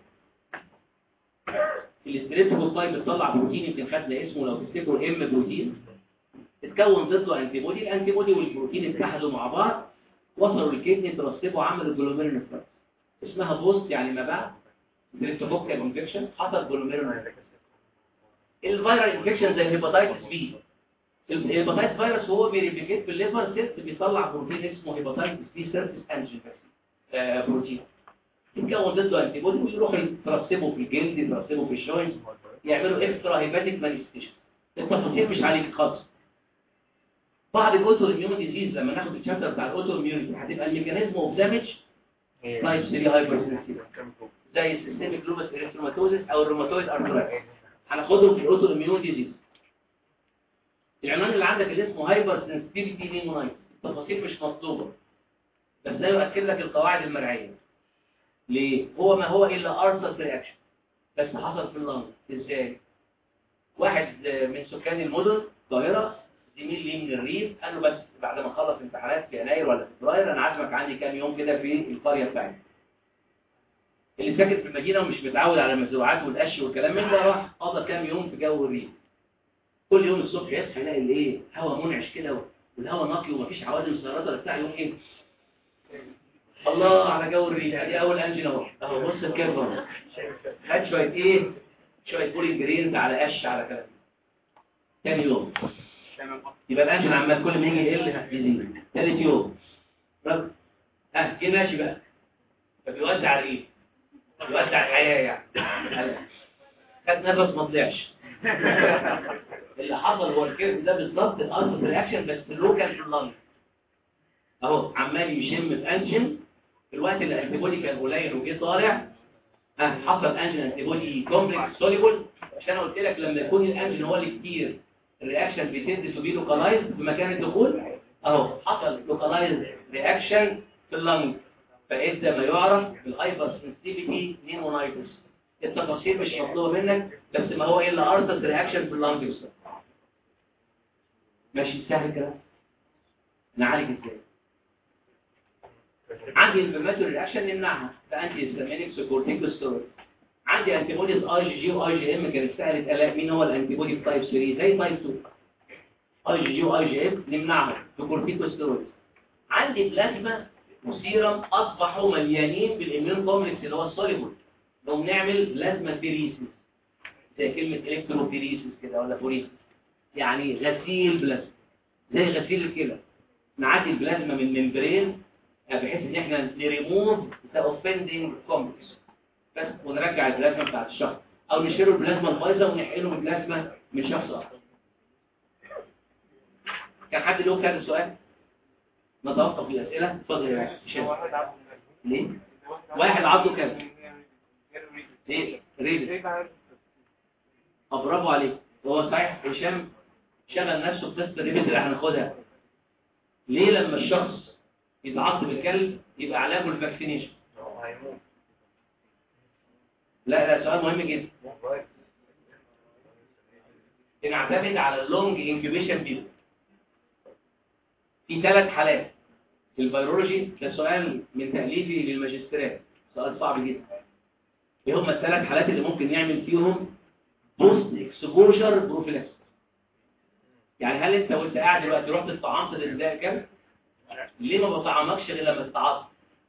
Speaker 2: الستريبتوكوكاي بتطلع بروتين يمكن خدنا اسمه لو تفتكروا ام بروتين. اتكون ضده انتي بودي، الانتي بودي والبروتين اتحدوا مع بعض وصلوا للكدني ترسبوا عملوا جلوميرولينفاس. اسمها بوست يعني ما بعد ستريبتوكوكال انفكشن حصل جلوميرولينفاس. الفيرال انفكشن زي الهيباتايتس بي. الهيباتايتس فيروس هو بيريبليكيت في الليفر سيلز بيطلع بروتين اسمه هيباتايتس بي سيرفيس انجين آه بروتين. يتكون ضده انتي بودي ويروحوا يترسبوا في الجلد يترسبوا في الجوينت يعملوا اكسترا هيباتيك مانيفستيشن. التفاصيل مش عليك خالص. بعض الاوتو اميون ديزيز لما ناخد الشابتر بتاع الاوتو اميونيتي هتبقى الميكانيزم اوف دامج تايب ثري هايبرسنسيتيف زي السيستميك لوبس اريثروماتوزيس او الروماتويد ارثرايتس. هناخدهم في الاوتو اميون ديزيز. العنوان اللي عندك اللي اسمه هايبر سنسيتيفيتي نيمونايتس. التفاصيل مش مطلوبه بس ده يؤكد لك القواعد المرعيه. ليه؟ هو ما هو الا ارثر رياكشن بس حصل في اللنج. ازاي؟ واحد من سكان المدن القاهره زميل ليه من الريف قال له بس بعد ما اخلص امتحانات في يناير ولا فبراير انا عازمك عندي كام يوم كده في القريه بتاعتي. اللي ساكن في المدينه ومش متعود على المزروعات والقش والكلام من ده راح قضى كام يوم في جو الريف. كل يوم الصبح يصحى يلاقي الايه هواء منعش كده والهواء نقي ومفيش عوادم سيارات ولا بتاع. يوم ايه الله على جو الريف. دي اول انجن اهو اهو بص الكيرف اهو خد شويه ايه شويه بولينج جرينز على قش على كلام. ثاني يوم يبقى الانجن عمال كل ما يجي يقل يزيد. ثالث يوم رب ها جه ماشي بقى فبيوزع الريف بيوزع الحياه يعني خد نفس ما طلعش. اللي حصل هو الكيرف ده بالظبط الارثر رياكشن بس اللوكال في اللنج اهو عمال يشم في انجن في الوقت اللي الانتي بودي كان قليل وجه طالع. ها حصل انجن انتي بودي كومبلكس سوليبل عشان قلت لك لما يكون الانجن هو اللي كتير الرياكشن بيتند تو بي لوكالايز في مكان الدخول اهو حصل لوكالايز رياكشن في اللنج فادى ما يعرف بالهايبر سنسيتيفيتي نيمونايتس. التفاصيل مش مطلوبه منك بس ما هو الا ارثر رياكشن في اللنج. ماشي سهل كده. نعالج ازاي؟ عندي الانفلاماتوري رياكشن نمنعها بانتي هيستامينكس وكورتيكوستيرويد. عندي انتي بوديز اي جي جي واي جي ام كانت سهله الاقي مين هو الانتي بودي تايب ثري زي تايب تو. اي جي جي واي جي ام نمنعهم بكورتيكوستيرويد. عندي بلازما وسيرم اصبحوا مليانين بالاميون كومبلكس اللي هو السوليبل. لو نعمل بلازما فيريسيس زي كلمه الكتروفيريسيس كده ولا فوريسيس يعني غسيل بلازما زي غسيل الكلى. نعدي البلازما من ممبرين بحيث ان احنا نريموف ذا اوفندنج كومبلكس بس ونرجع البلازما بتاعت الشخص او نشيل البلازما البايظه ونحقنه البلازما من شخص اخر. كان حد له كذا سؤال؟ نتوقف في الاسئله. اتفضل يا باشا. ليه؟ واحد عضه كذا ليه؟ ريلي اه برافو عليك. هو صحيح هشام شغل نفسه في قصه الريبيت اللي هناخدها. ليه لما الشخص يتعض بالكلب يبقى علاجه الفاكسينيشن؟ لا لا سؤال مهم جدا. بنعتمد على اللونج انكيوبيشن بيريود. في ثلاث حالات في الفيرولوجي، ده سؤال من تأليفي للماجستيرات، سؤال صعب جدا. ايه هم الثلاث حالات اللي ممكن نعمل فيهم بوست اكسبوجر بروفيلاكس؟ يعني هل انت وانت قاعد دلوقتي رحت اتطعمت للداء كام؟ ليه ما بطعمكش غير لما تتعاطى؟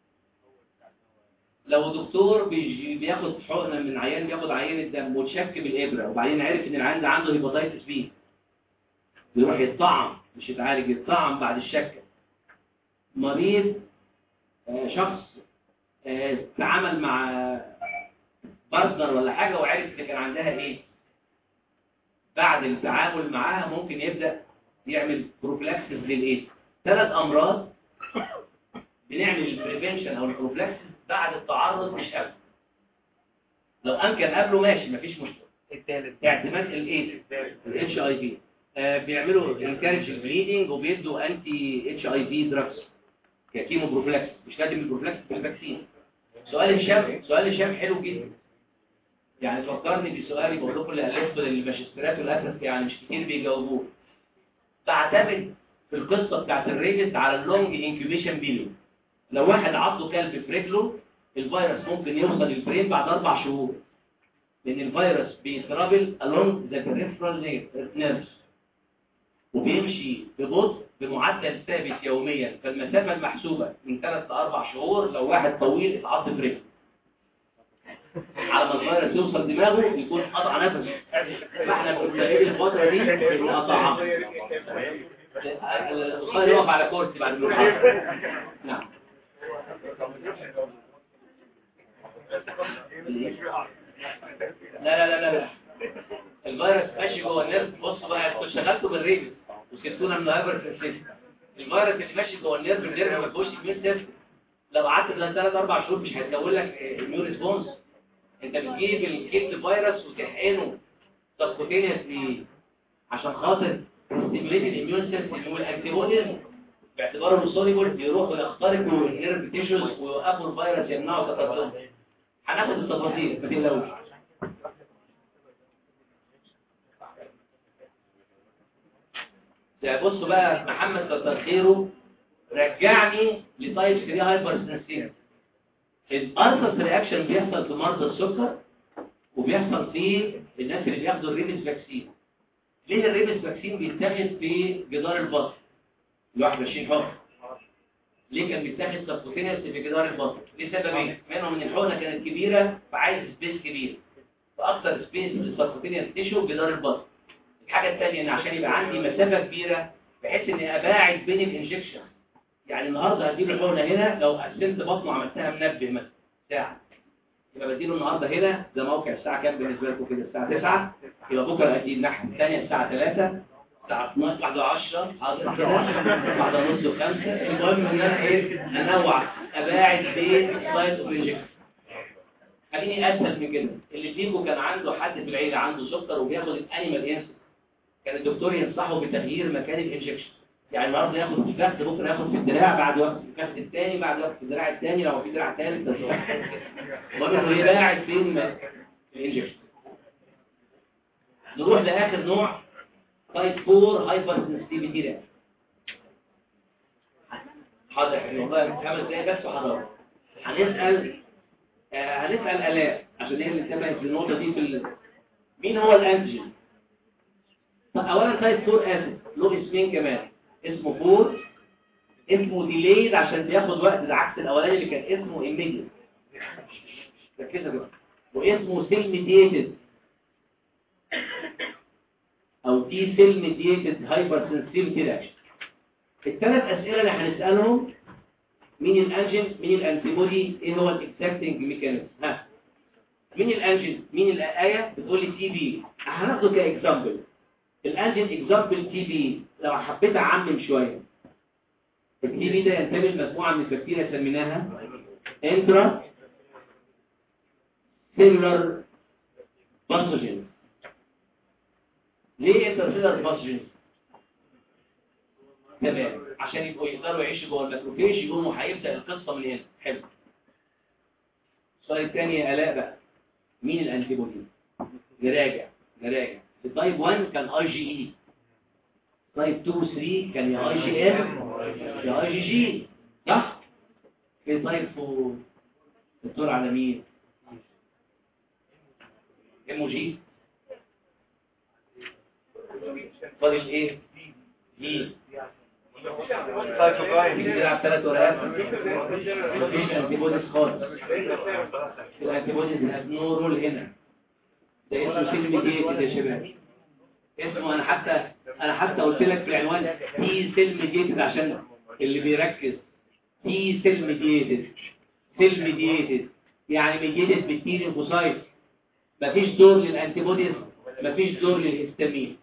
Speaker 2: لو دكتور بيجي بياخد حقنه من عيان، بياخد عينه دم وتشك بالابره وبعدين عرف ان العيان ده عنده هيباتيتس بي، بيروح يتطعم، مش يتعالج، يتطعم بعد الشكه. مريض آه شخص آه تعامل مع بارتنر ولا حاجه وعرف ان كان عندها ايه، بعد التعامل معاها ممكن يبدا يعمل بروفلاكسس للايه. ثلاث امراض بنعمل البريفنشن او البروفلاكسس بعد التعرض مش قبل. لو امكن قبله ماشي مفيش مشكله.
Speaker 3: الثالث
Speaker 2: اعتماد الايه الاتش اي في، بيعملوا انكارج بليدنج وبيدوا انتي اتش اي في دراجز ككيمو بروفلاكسس، مش لازم البروفلاكسس في الفاكسين. سؤال هشام سؤال هشام حلو جدا، يعني فكرني بسؤالي بقول لكم اللي الفته للماجستيرات وللاسف يعني مش كتير بيجاوبوه. تعتمد في القصه بتاعت الريبس على اللونج انكيوبيشن بيريود. لو واحد عضه كلب في رجله، الفيروس ممكن يوصل للبرين بعد اربع شهور، لان الفيروس بيترابل along the peripheral nerves وبيمشي ببطء بمعدل ثابت يوميا، فالمسافه المحسوبه من ثلاث لاربع شهور لو واحد طويل اتعض في رجله. على ما الفيروس يوصل دماغه يكون قطع نفسه، فاحنا بنستغل الفتره دي ان قطعها. القصير يقف على كرسي بعد المحاضره. نعم. لا لا لا لا الفيروس ماشي جوه النيرف. بصوا بقى، انتوا اشتغلتوا بالريبس وسبتونا من الهايبر سنسيتيف. الفيروس اللي ماشي جوه النيرف، النيرف ما فيهوش اميون سيستم. لو قعدت ثلاث اربع شهور مش هيتكون لك اميون ريسبونس. انت بتجيب الكيت فيروس وتحقنه سبكوتينيوسلي عشان خاطر ستيميوليت الاميون سيستم، والانتي بوديز باعتباره سوليبل يروحوا يخترقوا النيرف تيشوز ويوقفوا الفيروس يمنعوا تقدمه. هناخد التفاصيل ما تقلقوش. بصوا بقى، محمد كتر خيره رجعني لتايب ثلاثة هايبر سنسيتيف. الارثس رياكشن بيحصل في مرضى السكر وبيحصل في الناس اللي بياخدوا الريبس فاكسين. ليه الريبس فاكسين بيتاخد في جدار البطن لواحد وعشرين حقن؟ ليه كان بيتاخد سبكوتينيوس في جدار البطن؟ لسببين، منهم ان الحقنه كانت كبيره فعايز سبيس كبير، فاكتر سبيس للسبكوتينيوس تيشو جدار البطن. الحاجه الثانيه ان عشان يبقى عندي مسافه كبيره بحيث اني اباعد بين الانجكشن. يعني النهارده هديله الحقنه هنا، لو قسمت بطنه عملتها منبه مثلا ساعه، يبقى بديله النهارده هنا، ده موقع الساعه كام بالنسبه لكم كده؟ الساعه تسعة. يبقى بكره ادي الناحيه الثانيه الساعه ثلاثة، الساعه اتناشر، واحدة وعشرة، حاضر كده، واحدة ونص وخمسة. المهم ان انا ايه، انوع، اباعد بين سايت اوف انجكشن. خليني اسهل من كده. اللي فيكم كان عنده حد في العيله عنده سكر وبياخد الانيمال انسولين، كان الدكتور ينصحه بتغيير مكان الانجكشن. يعني النهارده ياخد في الكف، بكره ياخد في الدراع، بعد وقت في الكف الثاني، بعد وقت في الدراع الثاني، لو في دراع ثالث. المهم يباعد بين الانجكشن. نروح لاخر نوع، تايب أربعة هايبر سنسيتيفيتي رياكشن. حاضر والله خمس دقايق بس وحضر. هنسال آه هنسال الاء عشان هي اللي انتبهت في النقطه دي. في ال... مين هو الانتيجين؟ طب اولا تايب أربعة اسيد له اسمين كمان، اسمه أربعة، اسمه ديليد عشان بياخد وقت، ده عكس الاولاني اللي كان اسمه ايميديت. ركزوا بقى. واسمه سيل ميديتد او تي سيل ميديتد هايبر سنسيتيفيتي رياكشن. الثلاث اسئله اللي هنسالهم، مين الانجين، مين الانتيبودي، ايه هو الاكسبتنج ميكانيزم. ها مين الانجين، مين الايه؟ بتقول لي تي بي، هناخده كاكزامبل. الانجين اكزامبل تي بي. لو حبيت اعمم شويه، التي بي ده ينتمي لمجموعه من البكتيريا سميناها انترا سيلولار باثوجين. ليه انترا سيلولار باثوجين؟ تمام، عشان يبقوا يقدروا يعيشوا جوه الماكروفيج، يقوموا هيبدا القصه من هنا. حلو. السؤال الثاني يا الاء بقى، مين الانتي بودي؟ نراجع نراجع في تايب واحد كان اي جي اي، تايب اتنين و تلاتة كان يا اي جي ام يا اي جي جي، صح؟ في تايب اربعة الدور على مين؟ ام جي. فاضل ايه؟ دي بيلعب ثلاث ورقات مفيش انتي بوديز خالص. الانتي بوديز هاز نو رول هنا، ده اسمه سيل ميديتد يا شباب، اسمه انا حتى انا حتى قلت لك في العنوان تي سيل ميديتد عشان اللي بيركز. تي سيل ميديتد، سيل ميديتد يعني ميديتد بالتي ليمفوسايت، مفيش دور للانتي بوديز، مفيش دور للهستامين.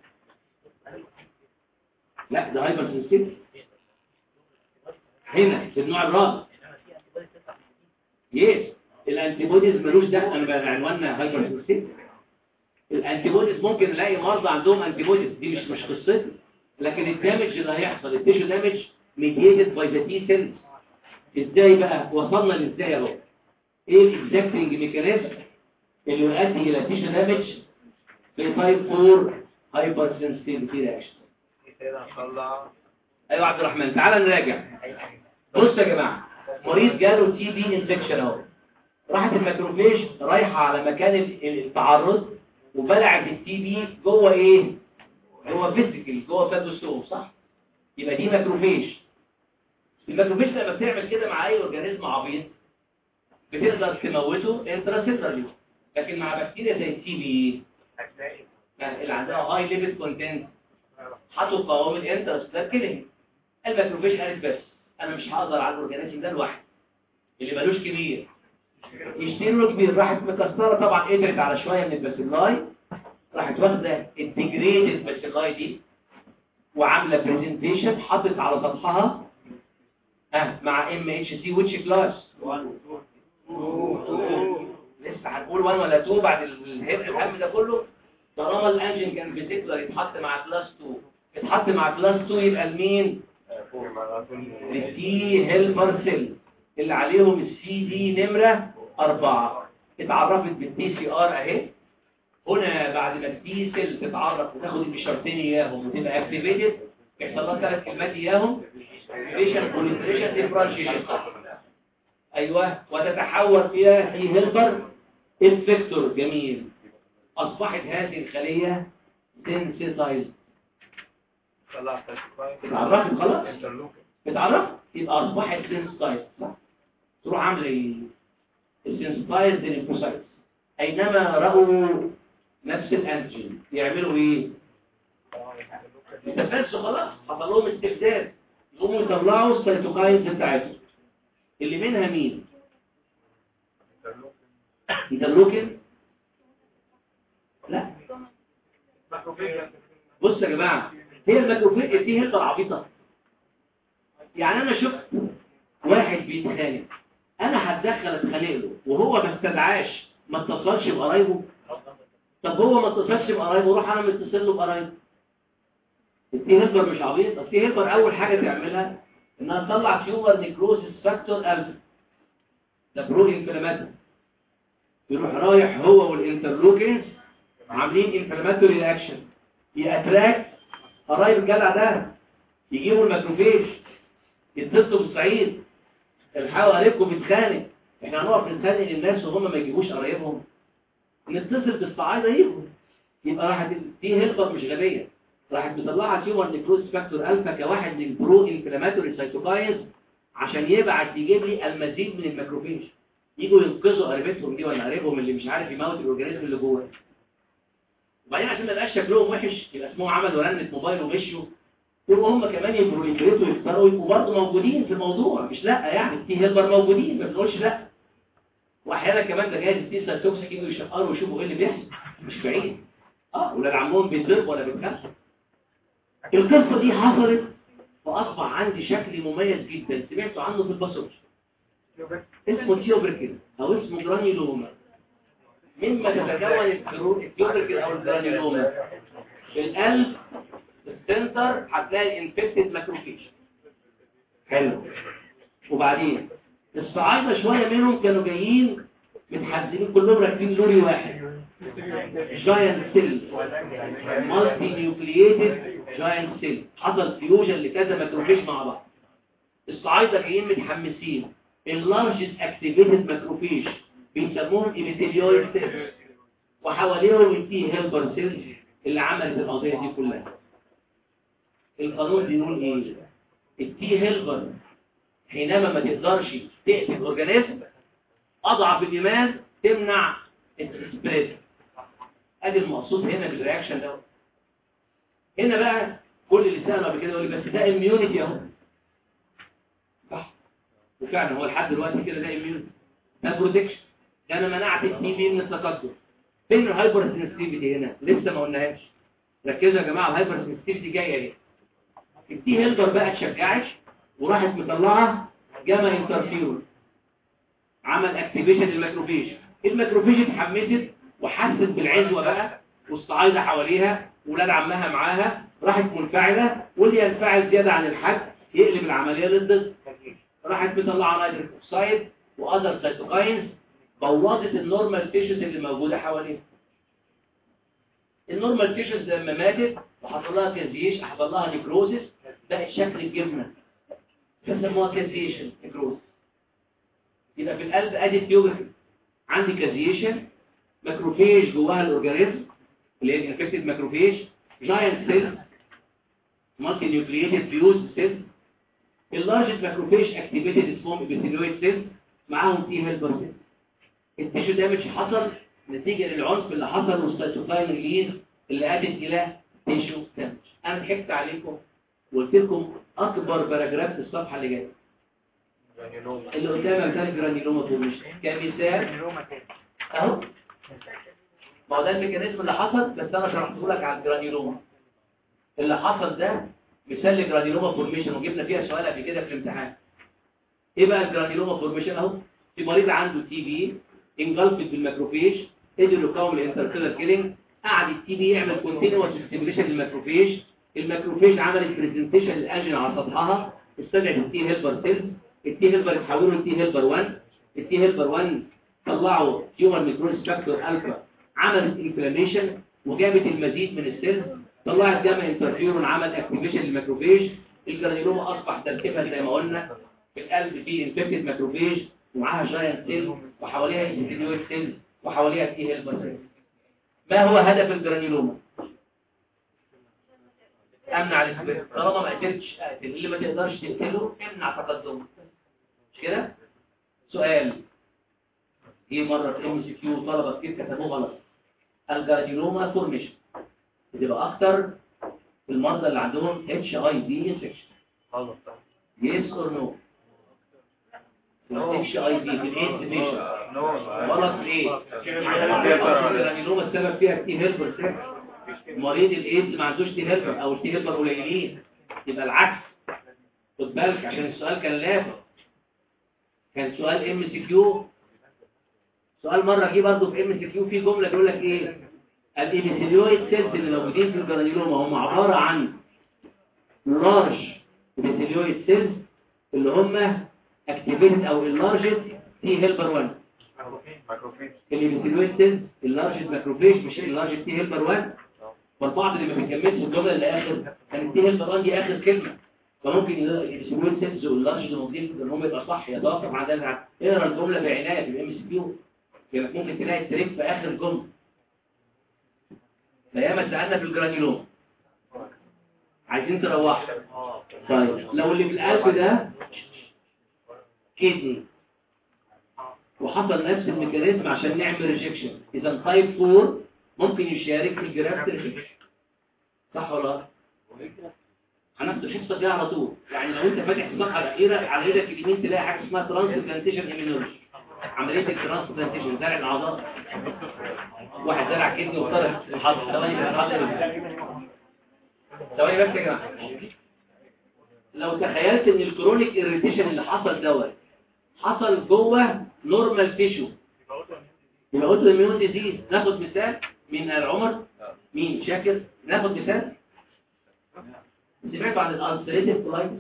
Speaker 2: لا ده هايبر سنسيتيف هنا في النوع الرابع. يس الانتي بوديز ملوش دخل، انا عنواننا هايبر سنسيتيف. الانتي بوديز ممكن نلاقي مرضى عندهم انتي بوديز، دي مش مش قصتي، لكن الدامج اللي هيحصل التيشو دامج ميديتد باي ذا تي سيلز. ازاي بقى وصلنا لازاي اهو؟ ايه الاكزاكتنج ميكانيزم اللي يؤدي الى تيشو دامج في تايب اربعة هايبر سنسيتيفيتي رياكشن؟ ايوه عبد الرحمن تعالى نراجع. بصوا يا جماعه، مريض جاله تي بي انفكشن اهو، راحت الماكروفيج رايحه على مكان التعرض وبلعت التي بي جوه ايه؟ جوه فيزيكال، جوه فاجوسوم، صح؟ يبقى دي ماكروفيج. الماكروفيج لما بتعمل كده مع اي اورجانيزم عبيط بتقدر تموته انتراسيلولارلي، لكن مع بكتيريا زي التي بي اللي عندها هاي ليبيد كونتنت حطوا قوام الانتراسيلولار كيلينج. الماكروفيج قالت بس انا مش هقدر على الاورجانيزم ده لوحدي اللي مالوش كبير، يشتري له كبير. راحت مكسره طبعا، قدرت على شويه من الباسيلاي، راحت واخده انتجريتد باسيلاي دي وعامله برزنتيشن، حطت على سطحها اه مع ام اتش سي ويتش كلاس واحد لسه هنقول واحد ولا اتنين بعد الهم ده كله. طالما الانجن كان فيزيكولار يتحط مع كلاس اتنين، يتحط مع كلاس اتنين يبقى المين؟ التي هيلبر سيل اللي عليهم السي دي نمره أربعة، اتعرفت بالتي سي ار اهي. هنا بعد ما التي سيل تتعرف وتاخد الاشارتين اياهم وتبقى اكتيفيتد، يحصل لها ثلاث كلمات اياهم: فيشن كوليتريشن ديفرنشيشن، ايوه، وتتحول الى تي هيلبر انفكتور. جميل. اصبحت هذه الخليه سنسيتايزد، اتعرفت خلاص، اتعرفت يبقى اصبحت سنسيتايزد، صح؟ تروح عامله ايه؟ السنسيتايزد للليمفوسايتس اينما راوا نفس الانتيجين يعملوا ايه؟ استفادوا خلاص، حصل لهم استفداد، يقوموا يطلعوا السيتوكاينز بتاعتهم اللي منها مين؟ انترلوكين؟ لا بص يا جماعه، هي الماكروفيج دي هي عبيطه. يعني انا شفت واحد بيتخانق، انا هتدخل اتخانق له وهو ما استدعاش، ما اتصلش بقرايبه. طب هو ما اتصلش بقرايبه، روح انا متصل له بقرايبه. التي هيلبر مش عبيط. التي هيلبر اول حاجه تعملها انها تطلع تيومر نيكروزيس فاكتور الفا، ده برو انفلاماتوري، يروح رايح هو والانترلوكينز عاملين انفلاماتوري رياكشن، ياتراكت قرايب الجدع ده، يجيبوا الماكروفيج يتصلوا بالصعيد، الحقوا قريبكم بيتخانق، احنا هنقف نتخانق للناس وهم ما يجيبوش قرايبهم، نتصل بالصعايده يجوا. يبقى راحت دي هيلبر مش غبيه، راحت مطلعه تيومر نيكروز فاكتور الفا كواحد من البرو انفلاماتوري سايتوكاينز عشان يبعت يجيب لي المزيد من الماكروفيج، يجوا ينقذوا قريبتهم دي ولا قريبهم اللي مش عارف يموت الاورجانيزم اللي جوه. وبعدين عشان ما يبقاش شكلهم وحش يبقى اسمهم عملوا رنه موبايل ومشوا، يبقوا هم كمان يبقوا يجريتوا ويختاروا يبقوا برضه موجودين في الموضوع، مش لا يعني التي هيلبر موجودين ما بنقولش لا. واحيانا كمان ده جايز التي سيل توكسيك يجوا يشقروا ويشوفوا ايه اللي بيحصل، مش بعيد. اه ولاد عمهم بيتضربوا ولا بيتكسروا. القصه دي حصلت واصبح عندي شكل مميز جدا، سمعتوا عنه في الباثولوجي اسمه تيوبركل او اسمه جرانيولوما. مما تتكون التيوبركل او الجرانيولوما؟ القلب السنتر هتلاقي انفكتد ماكروفيج. حلو. وبعدين الصعايده شويه منهم كانوا جايين متحزمين كلهم راكبين لوري واحد جاينت سيل مالتي نيوكلييتد جاينت سيل حصل فيوجن لكذا ماكروفيج مع بعض. الصعايدة جايين متحمسين اللارجست اكتيفيتد ماكروفيج بيسموهم ايبيثيليويد سيلز وحواليهم التي هيلبر سيلز اللي عملت القضيه دي كلها. القانون بيقول ايه؟ التي هيلبر حينما ما تقدرش تقتل الاورجانيزم اضعف الايمان تمنع السبريد. ادي المقصود هنا بالرياكشن ده. هنا بقى كل اللي سأله قبل كده يقول لي بس ده اميونيتي اهو صح، وفعلا هو لحد دلوقتي كده ده اميونيتي، ده بروتكشن، ده انا منعت التي بي من التكاثر. فين الهايبر سنسيتيفيتي هنا؟ لسه ما قلناهاش. ركزوا يا جماعه، الهايبر سنسيتيفيتي جايه اهي. التي هيلبر بقى اتشجعت وراحت مطلعه جاما انترفيرون عمل اكتيفيشن للماكروفيج. الماكروفيج اتحمست وحست بالعزوه بقى والصعايده حواليها ولاد عمها معاها، راحت منفعله واللي ينفعل زياده عن الحد يقلب العمليه للضد. راحت مطلعه نيتريك اوكسايد واذر سيتوكاينز بوظت النورمال تيشوز اللي موجوده حواليها. النورمال تيشوز لما ماتت وحصل لها كازيش حصل لها نيكروزيس بقت شكل الجبنه فسموها كازيشن نيكروزيس. يبقى في القلب ادي تيوجرافي عندي كازيشن ماكروفيج جواها الاورجانيزم اللي هي الانفكتد ماكروفيج جاينت سيل مالتي نيوكلييتد فيوز سيل اللارجست ماكروفيج اكتيفيتد اسمهم ابيثيليويد سيل معاهم تي هيلبر سيل. التيشو دامج حصل نتيجه للعنف اللي حصل والسيتوكاين ريليز اللي ادت الى تيشو دامج. انا ضحكت عليكم وقلت لكم اكبر باراجراف في الصفحه اللي جايه اللي قدامك ده الجرانيلوما فورميشن كمثال اهو. ما هو ده الميكانيزم اللي حصل بس انا شرحته لك على الجرانيلوما. اللي حصل ده مثال لجرانيلوما فورميشن وجبنا فيها سؤال قبل كده في الامتحان. ايه بقى الجرانيلوما فورميشن؟ اهو في مريض عنده تي بي انجلفت بالماكروفيج قدر يقاوم الانترسيلر كيلينج، قعد التي بي يعمل كونتينوس ستيميوليشن للماكروفيج. الماكروفيج عملت بريزنتيشن للانجين على سطحها استدعت التي هيلبر سيلز. التي هيلبر اتحولوا لتي هيلبر واحد. التي هيلبر واحد طلعوا تيومر نيكروز فاكتور الفا عملت انفلاميشن وجابت المزيد من السيلز، طلعت جاما انترفيرون عمل اكتيفيشن للماكروفيج. الجرانيلوما اصبح تركيبها زي ما قلنا في القلب فيه انفكتد ماكروفيج ومعاها جاينت سيل وحواليها انفيديويد سيل وحواليها تي هيلبر سيل. ما هو هدف الجرانيلوما؟ امنع الاسبرين. طالما ما قدرتش اقتل اللي ما تقدرش تقتله امنع تقدمه، مش كده؟ سؤال جه مره في ام سي كيو طلبه كتير كتبوه غلط. الجرانيلوما فورميشن بتبقى اكتر في المرضى اللي عندهم اتش اي في انفكشن. غلط صح؟ يس اور نو؟ اتش اي في في الايدز فيشن غلط ليه؟ الجرانيلوما السبب فيها تي هيلبر سيل. مريض الايدز ما عندوش تي هيلبر او التي هيلبر قليلين، يبقى العكس. خد بالك عشان السؤال كان لافت، كان سؤال ام سي كيو. سؤال مره جه برضه في ام سي كيو في جمله بيقول لك ايه؟ الابيثيليويد سيلز اللي موجودين في الجرانيلوما هم عباره عن لارج ابيثيليويد سيلز اللي هم اكتيفيتد او اللارجست تي هيلبر واحد. الابيثيليويد سيلز اللارجست ماكروفيج مش اللارجست تي هيلبر واحد. والبعض اللي ما بيكملش الجمله اللي اخر كان التي هيلبر واحد دي اخر كلمه، فممكن الابيثيليويد سيلز واللارج اللي موجودين ان هم يبقى صح يا ضابط مع ده. اقرا الجمله بعنايه في الام سي كيو ممكن تلاقي التريك في اخر الجمله. فياما سالنا في الجرانيلوما عايزين تروحوا. طيب لو اللي بالقلب ده كيدني وحصل نفس الميكانيزم عشان نعمل ريجكشن، اذا تايب أربعة ممكن يشارك في الجرافت ريجكشن، صح ولا لا؟ هناخد الحصه دي على طول. يعني لو انت فاتح الصفحه الاخيره على ايدك اليمين تلاقي حاجه اسمها ترانسبلانتيشن ايمينولوجي، عمليه الترانسبلانتيشن زرع الاعضاء. واحد زرع كدني وطرح حاضر ثواني ثواني بس يا جماعه. لو تخيلت ان الكرونيك اريتيشن اللي حصل دوت حصل جوه نورمال تيشو يبقى اوتو اميون ديزيز. ناخد مثال من العمر مين شاكر؟ ناخد مثال. سمعتوا عن الالسريتيف كولايتس؟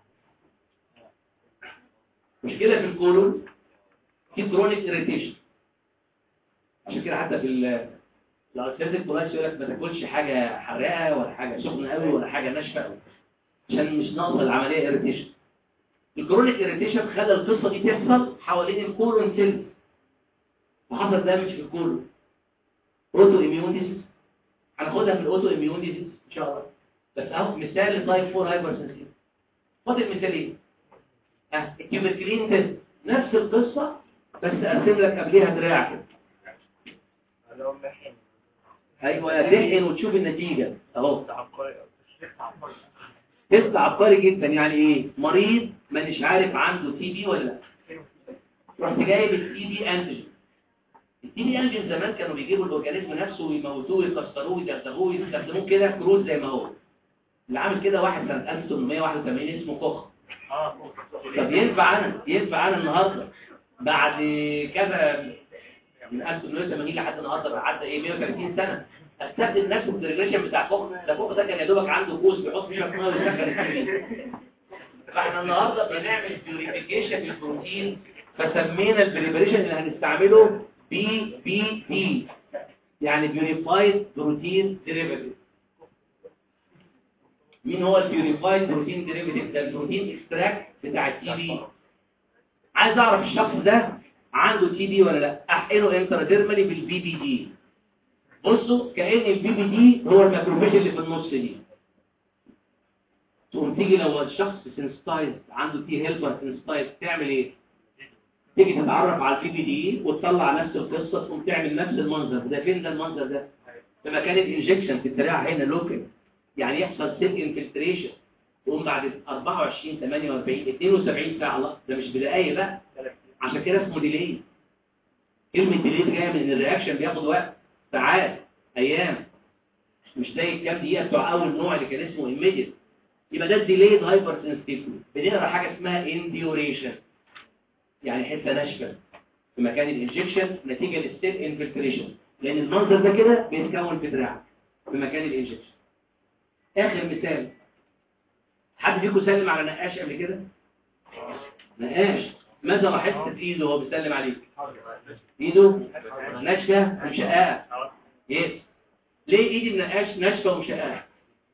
Speaker 2: مشكله في الكولون في كرونيك اريتيشن عشان كده حتى في ال الارتيريتيك كولايتس يقول لك ما تاكلش حاجه حراقه ولا حاجه سخنه قوي ولا حاجه ناشفه قوي عشان مش ناقصه العمليه اريتيشن. الكرونيك اريتيشن خلى القصه دي تحصل حوالين الكولون سيل وحصل دامج في الكولون. اوتو اميون ديزيز هناخدها في الاوتو اميون ديزيز ان شاء الله. بس اهو مثال لتايب فور هايبر سنسيتيف. خد المثالين اه التيوبركلين تيست نفس القصه بس ارسم لك قبلها دراع كده. ايوه تحقن وتشوف النتيجه اهو. تيست عبقري جدا. يعني ايه؟ مريض مانيش عارف عنده تي بي ولا لا، رحت جايب التي بي انتيجين. التي بي انتيجين زمان كانوا بيجيبوا الاورجانيزم نفسه ويموتوه ويكسروه ويدغدغوه ويستخدموه كده كروت زي ما هو. اللي عامل كده واحد سنه ألف وثمانمائة وواحد وثمانين اسمه كوخ. طب ينفع انا ينفع انا النهارده بعد كذا من ألف وثمانمائة وثمانين لحد النهارده بقى عدى ايه مئة وثلاثين سنه استخدم نفس الريجريشن بتاع كوخ؟ ده كوخ ده كان يا دوبك عنده كوز بيحط فيه ميه ويسخن الكميه. فاحنا النهارده بنعمل بيوريفيكيشن للبروتين فسمينا البريبريشن اللي هنستعمله بي بي تي يعني بيوريفايد بروتين ديريفاتيف. مين هو البيوريفايد بروتين ديريفاتيف؟ ده البروتين اكستراكت بتاع التي بي. عايز اعرف الشخص ده عنده تي بي ولا لا، احقنه انتراديرمالي بالبي بي دي. بصوا كأن البي بي دي هو الماكروفاج اللي في النص دي. تقوم تيجي لو الشخص سنسيتايز عنده تي هيلبر سنسيتايز تعمل ايه؟ تيجي تتعرف على البي بي دي وتطلع نفس القصه تقوم تعمل نفس المنظر ده. فين ده المنظر ده؟ في مكان الانجكشن في الدراع هنا لوكال. يعني يحصل سيل انفلتريشن تقوم بعد أربعة وعشرين ثمانية وأربعين اثنين وسبعين ساعه. الله ده مش بدقايق بقى، عشان كده اسمه ديلي. كلمه ديلي جايه من الرياكشن بياخد وقت ساعات ايام، مش زي الكام دقيقه بتوع اول نوع اللي كان اسمه ايميديت. يبقى ده الديليد هايبر سنسيتيفيتي. بنقرا حاجه اسمها انديوريشن يعني حته ناشفه في مكان الانجكشن نتيجه للسيل انفلتريشن، لان المنظر ده كده بيتكون في دراعك في مكان الانجكشن. اخر مثال، حد فيكم سلم على نقاش قبل كده؟ نقاش ماذا لاحظت في ايده وهو بيسلم عليك؟ ايده ناشفه ومشققه. يس. ليه ايد النقاش ناشفه ومشققه؟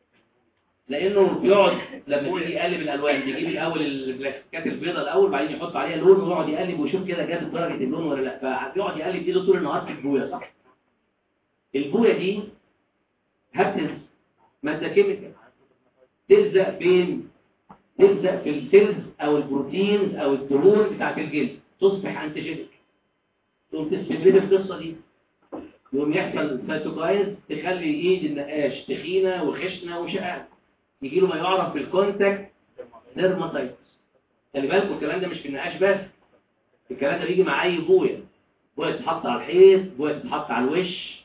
Speaker 2: لانه بيقعد لما بيجي يقلب الالوان بيجيب الاول البلاستيكات البيضاء الاول بعدين يحط عليها لون ويقعد يقلب ويشوف كده جاب درجه اللون ولا لا، فبيقعد يقلب ايده طول النهار في البويه. صح؟ البويه دي هبتز ماده كيميكال تلزق بين تلزق في السيلز او البروتينز او الدهون بتاعت الجلد تصبح انتيجينيك. تقوم تستفيد القصه دي يقوم يحصل سيتوكاينز تخلي ايد النقاش تخينه وخشنه وشقه، يجي له ما يعرف بالكونتاكت ديرماتايتس. خلي بالكم الكلام ده مش في النقاش بس، الكلام ده بيجي مع اي بويه. بويه تتحط على الحيط، بويه تتحط على الوش.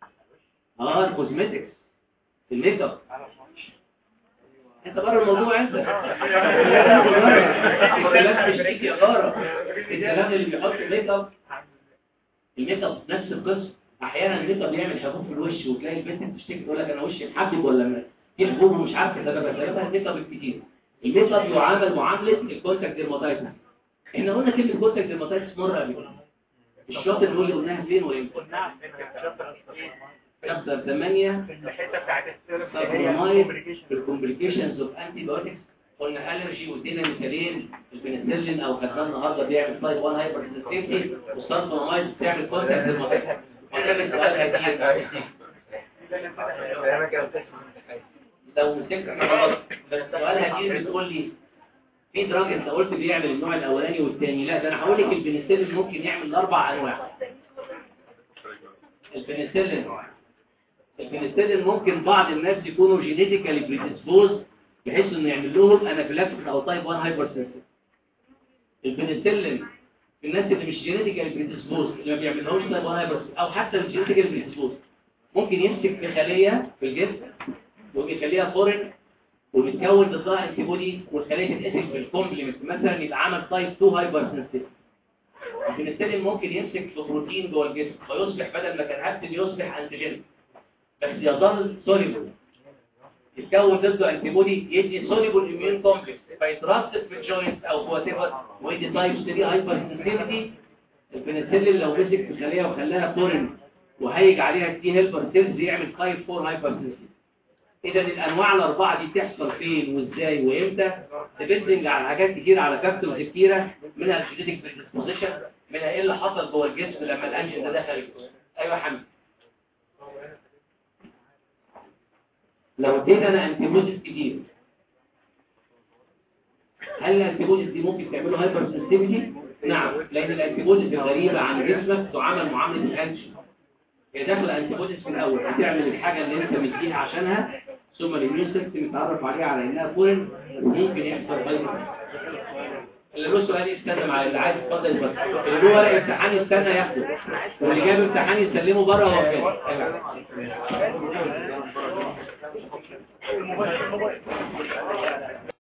Speaker 2: اه الكوزمتكس الميك اب. انت بره الموضوع انت. الكلام مش ليك يا جاره. الكلام اللي بيحط ميك اب الميك اب نفس القصه. احيانا الميك اب يعمل حبوب في الوش وتلاقي البنت بتشتكي تقول لك انا وشي محبب ولا في حبوب ومش عارفه سببها. سببها الميك اب الكتير. الميك اب يعامل معامله الكونتاكت ديرماتايتس. احنا قلنا كلمه كونتاكت ديرماتايتس مره قبل كده. الشاطر نقول قلناها فين وامتى؟
Speaker 3: قلناها في الشابتر
Speaker 2: شابتر ثمانية
Speaker 3: في الحته بتاعت السيرم
Speaker 2: في الكومبليكيشنز اوف انتي بايوتكس. قلنا الرجي وادينا مثالين، البنسلين او خدناه النهارده بيعمل تايب واحد هايبر سنسيتيفيتي، والسلفونامايد بتعمل كونتاكت ديرماتايتس. لو مسكت خلاص بس السؤال هتيجي بتقول لي في دراج انت قلت بيعمل النوع الاولاني والثاني. لا ده انا هقول لك البنسلين ممكن يعمل اربع انواع. البنسلين البنسلين ممكن بعض الناس يكونوا جينيتيكالي بريديسبوز بحيث انه يعمل لهم انافيلاكسيس او تايب واحد هايبر سنسيتيف. البنسلين الناس اللي مش جينيتيكالي بريديسبوز اللي ما بيعملهمش تايب واحد هايبر او حتى الجينيتيكالي بريديسبوز ممكن يمسك في خليه في الجسم ويخليها فورين وبتكون ضدها انتي بودي والخليه تتقسم بالكومبلمنت مثلا يبقى عمل تايب اتنين هايبر سنسيتيف. البنسلين ممكن يمسك في بروتين جوه الجسم فيصبح بدل ما كان هابتل يصبح انتيجين بس يظل سوليبل يتكون ضده انتي بودي يدي سوليبل اميون كومبلكس فيترسب في الجوينت او وات ايفر ويدي تايب ثلاثة هايبر سنسيتيفيتي البنسلين لو مسك في خليه وخلاها فورن وهيج عليها تي هيلبر سيلز يعمل تايب أربعة هايبرتنسيف. اذا الانواع الاربعه دي تحصل فين وازاي وامتى ديبندنج على حاجات كتير، على فاكتورز كتيره، منها الجينيتك بريدisposition، منها ايه اللي حصل جوه الجسم لما الانجين ده دخل الجسم. ايوه يا حمد. لو ادينا انا انتيبوديز كتير، هل الانتيبوديز دي ممكن تعمله هايبر سنسيتيفيتي؟ نعم، لان الانتيبوديز الغريبه عن جسمك تعامل معامله الانتي. هي داخله انتيبوديز في الاول هتعمل الحاجه اللي انت مديها عشانها، ثم الاميون سيستم يتعرف عليها على انها فورن وممكن يحصل هايبر. اللي له سؤال يستنى على اللي عايز يتفضل بس، اللي له ورق امتحان يستنى ياخده، واللي جاب امتحان يسلمه بره هو كده.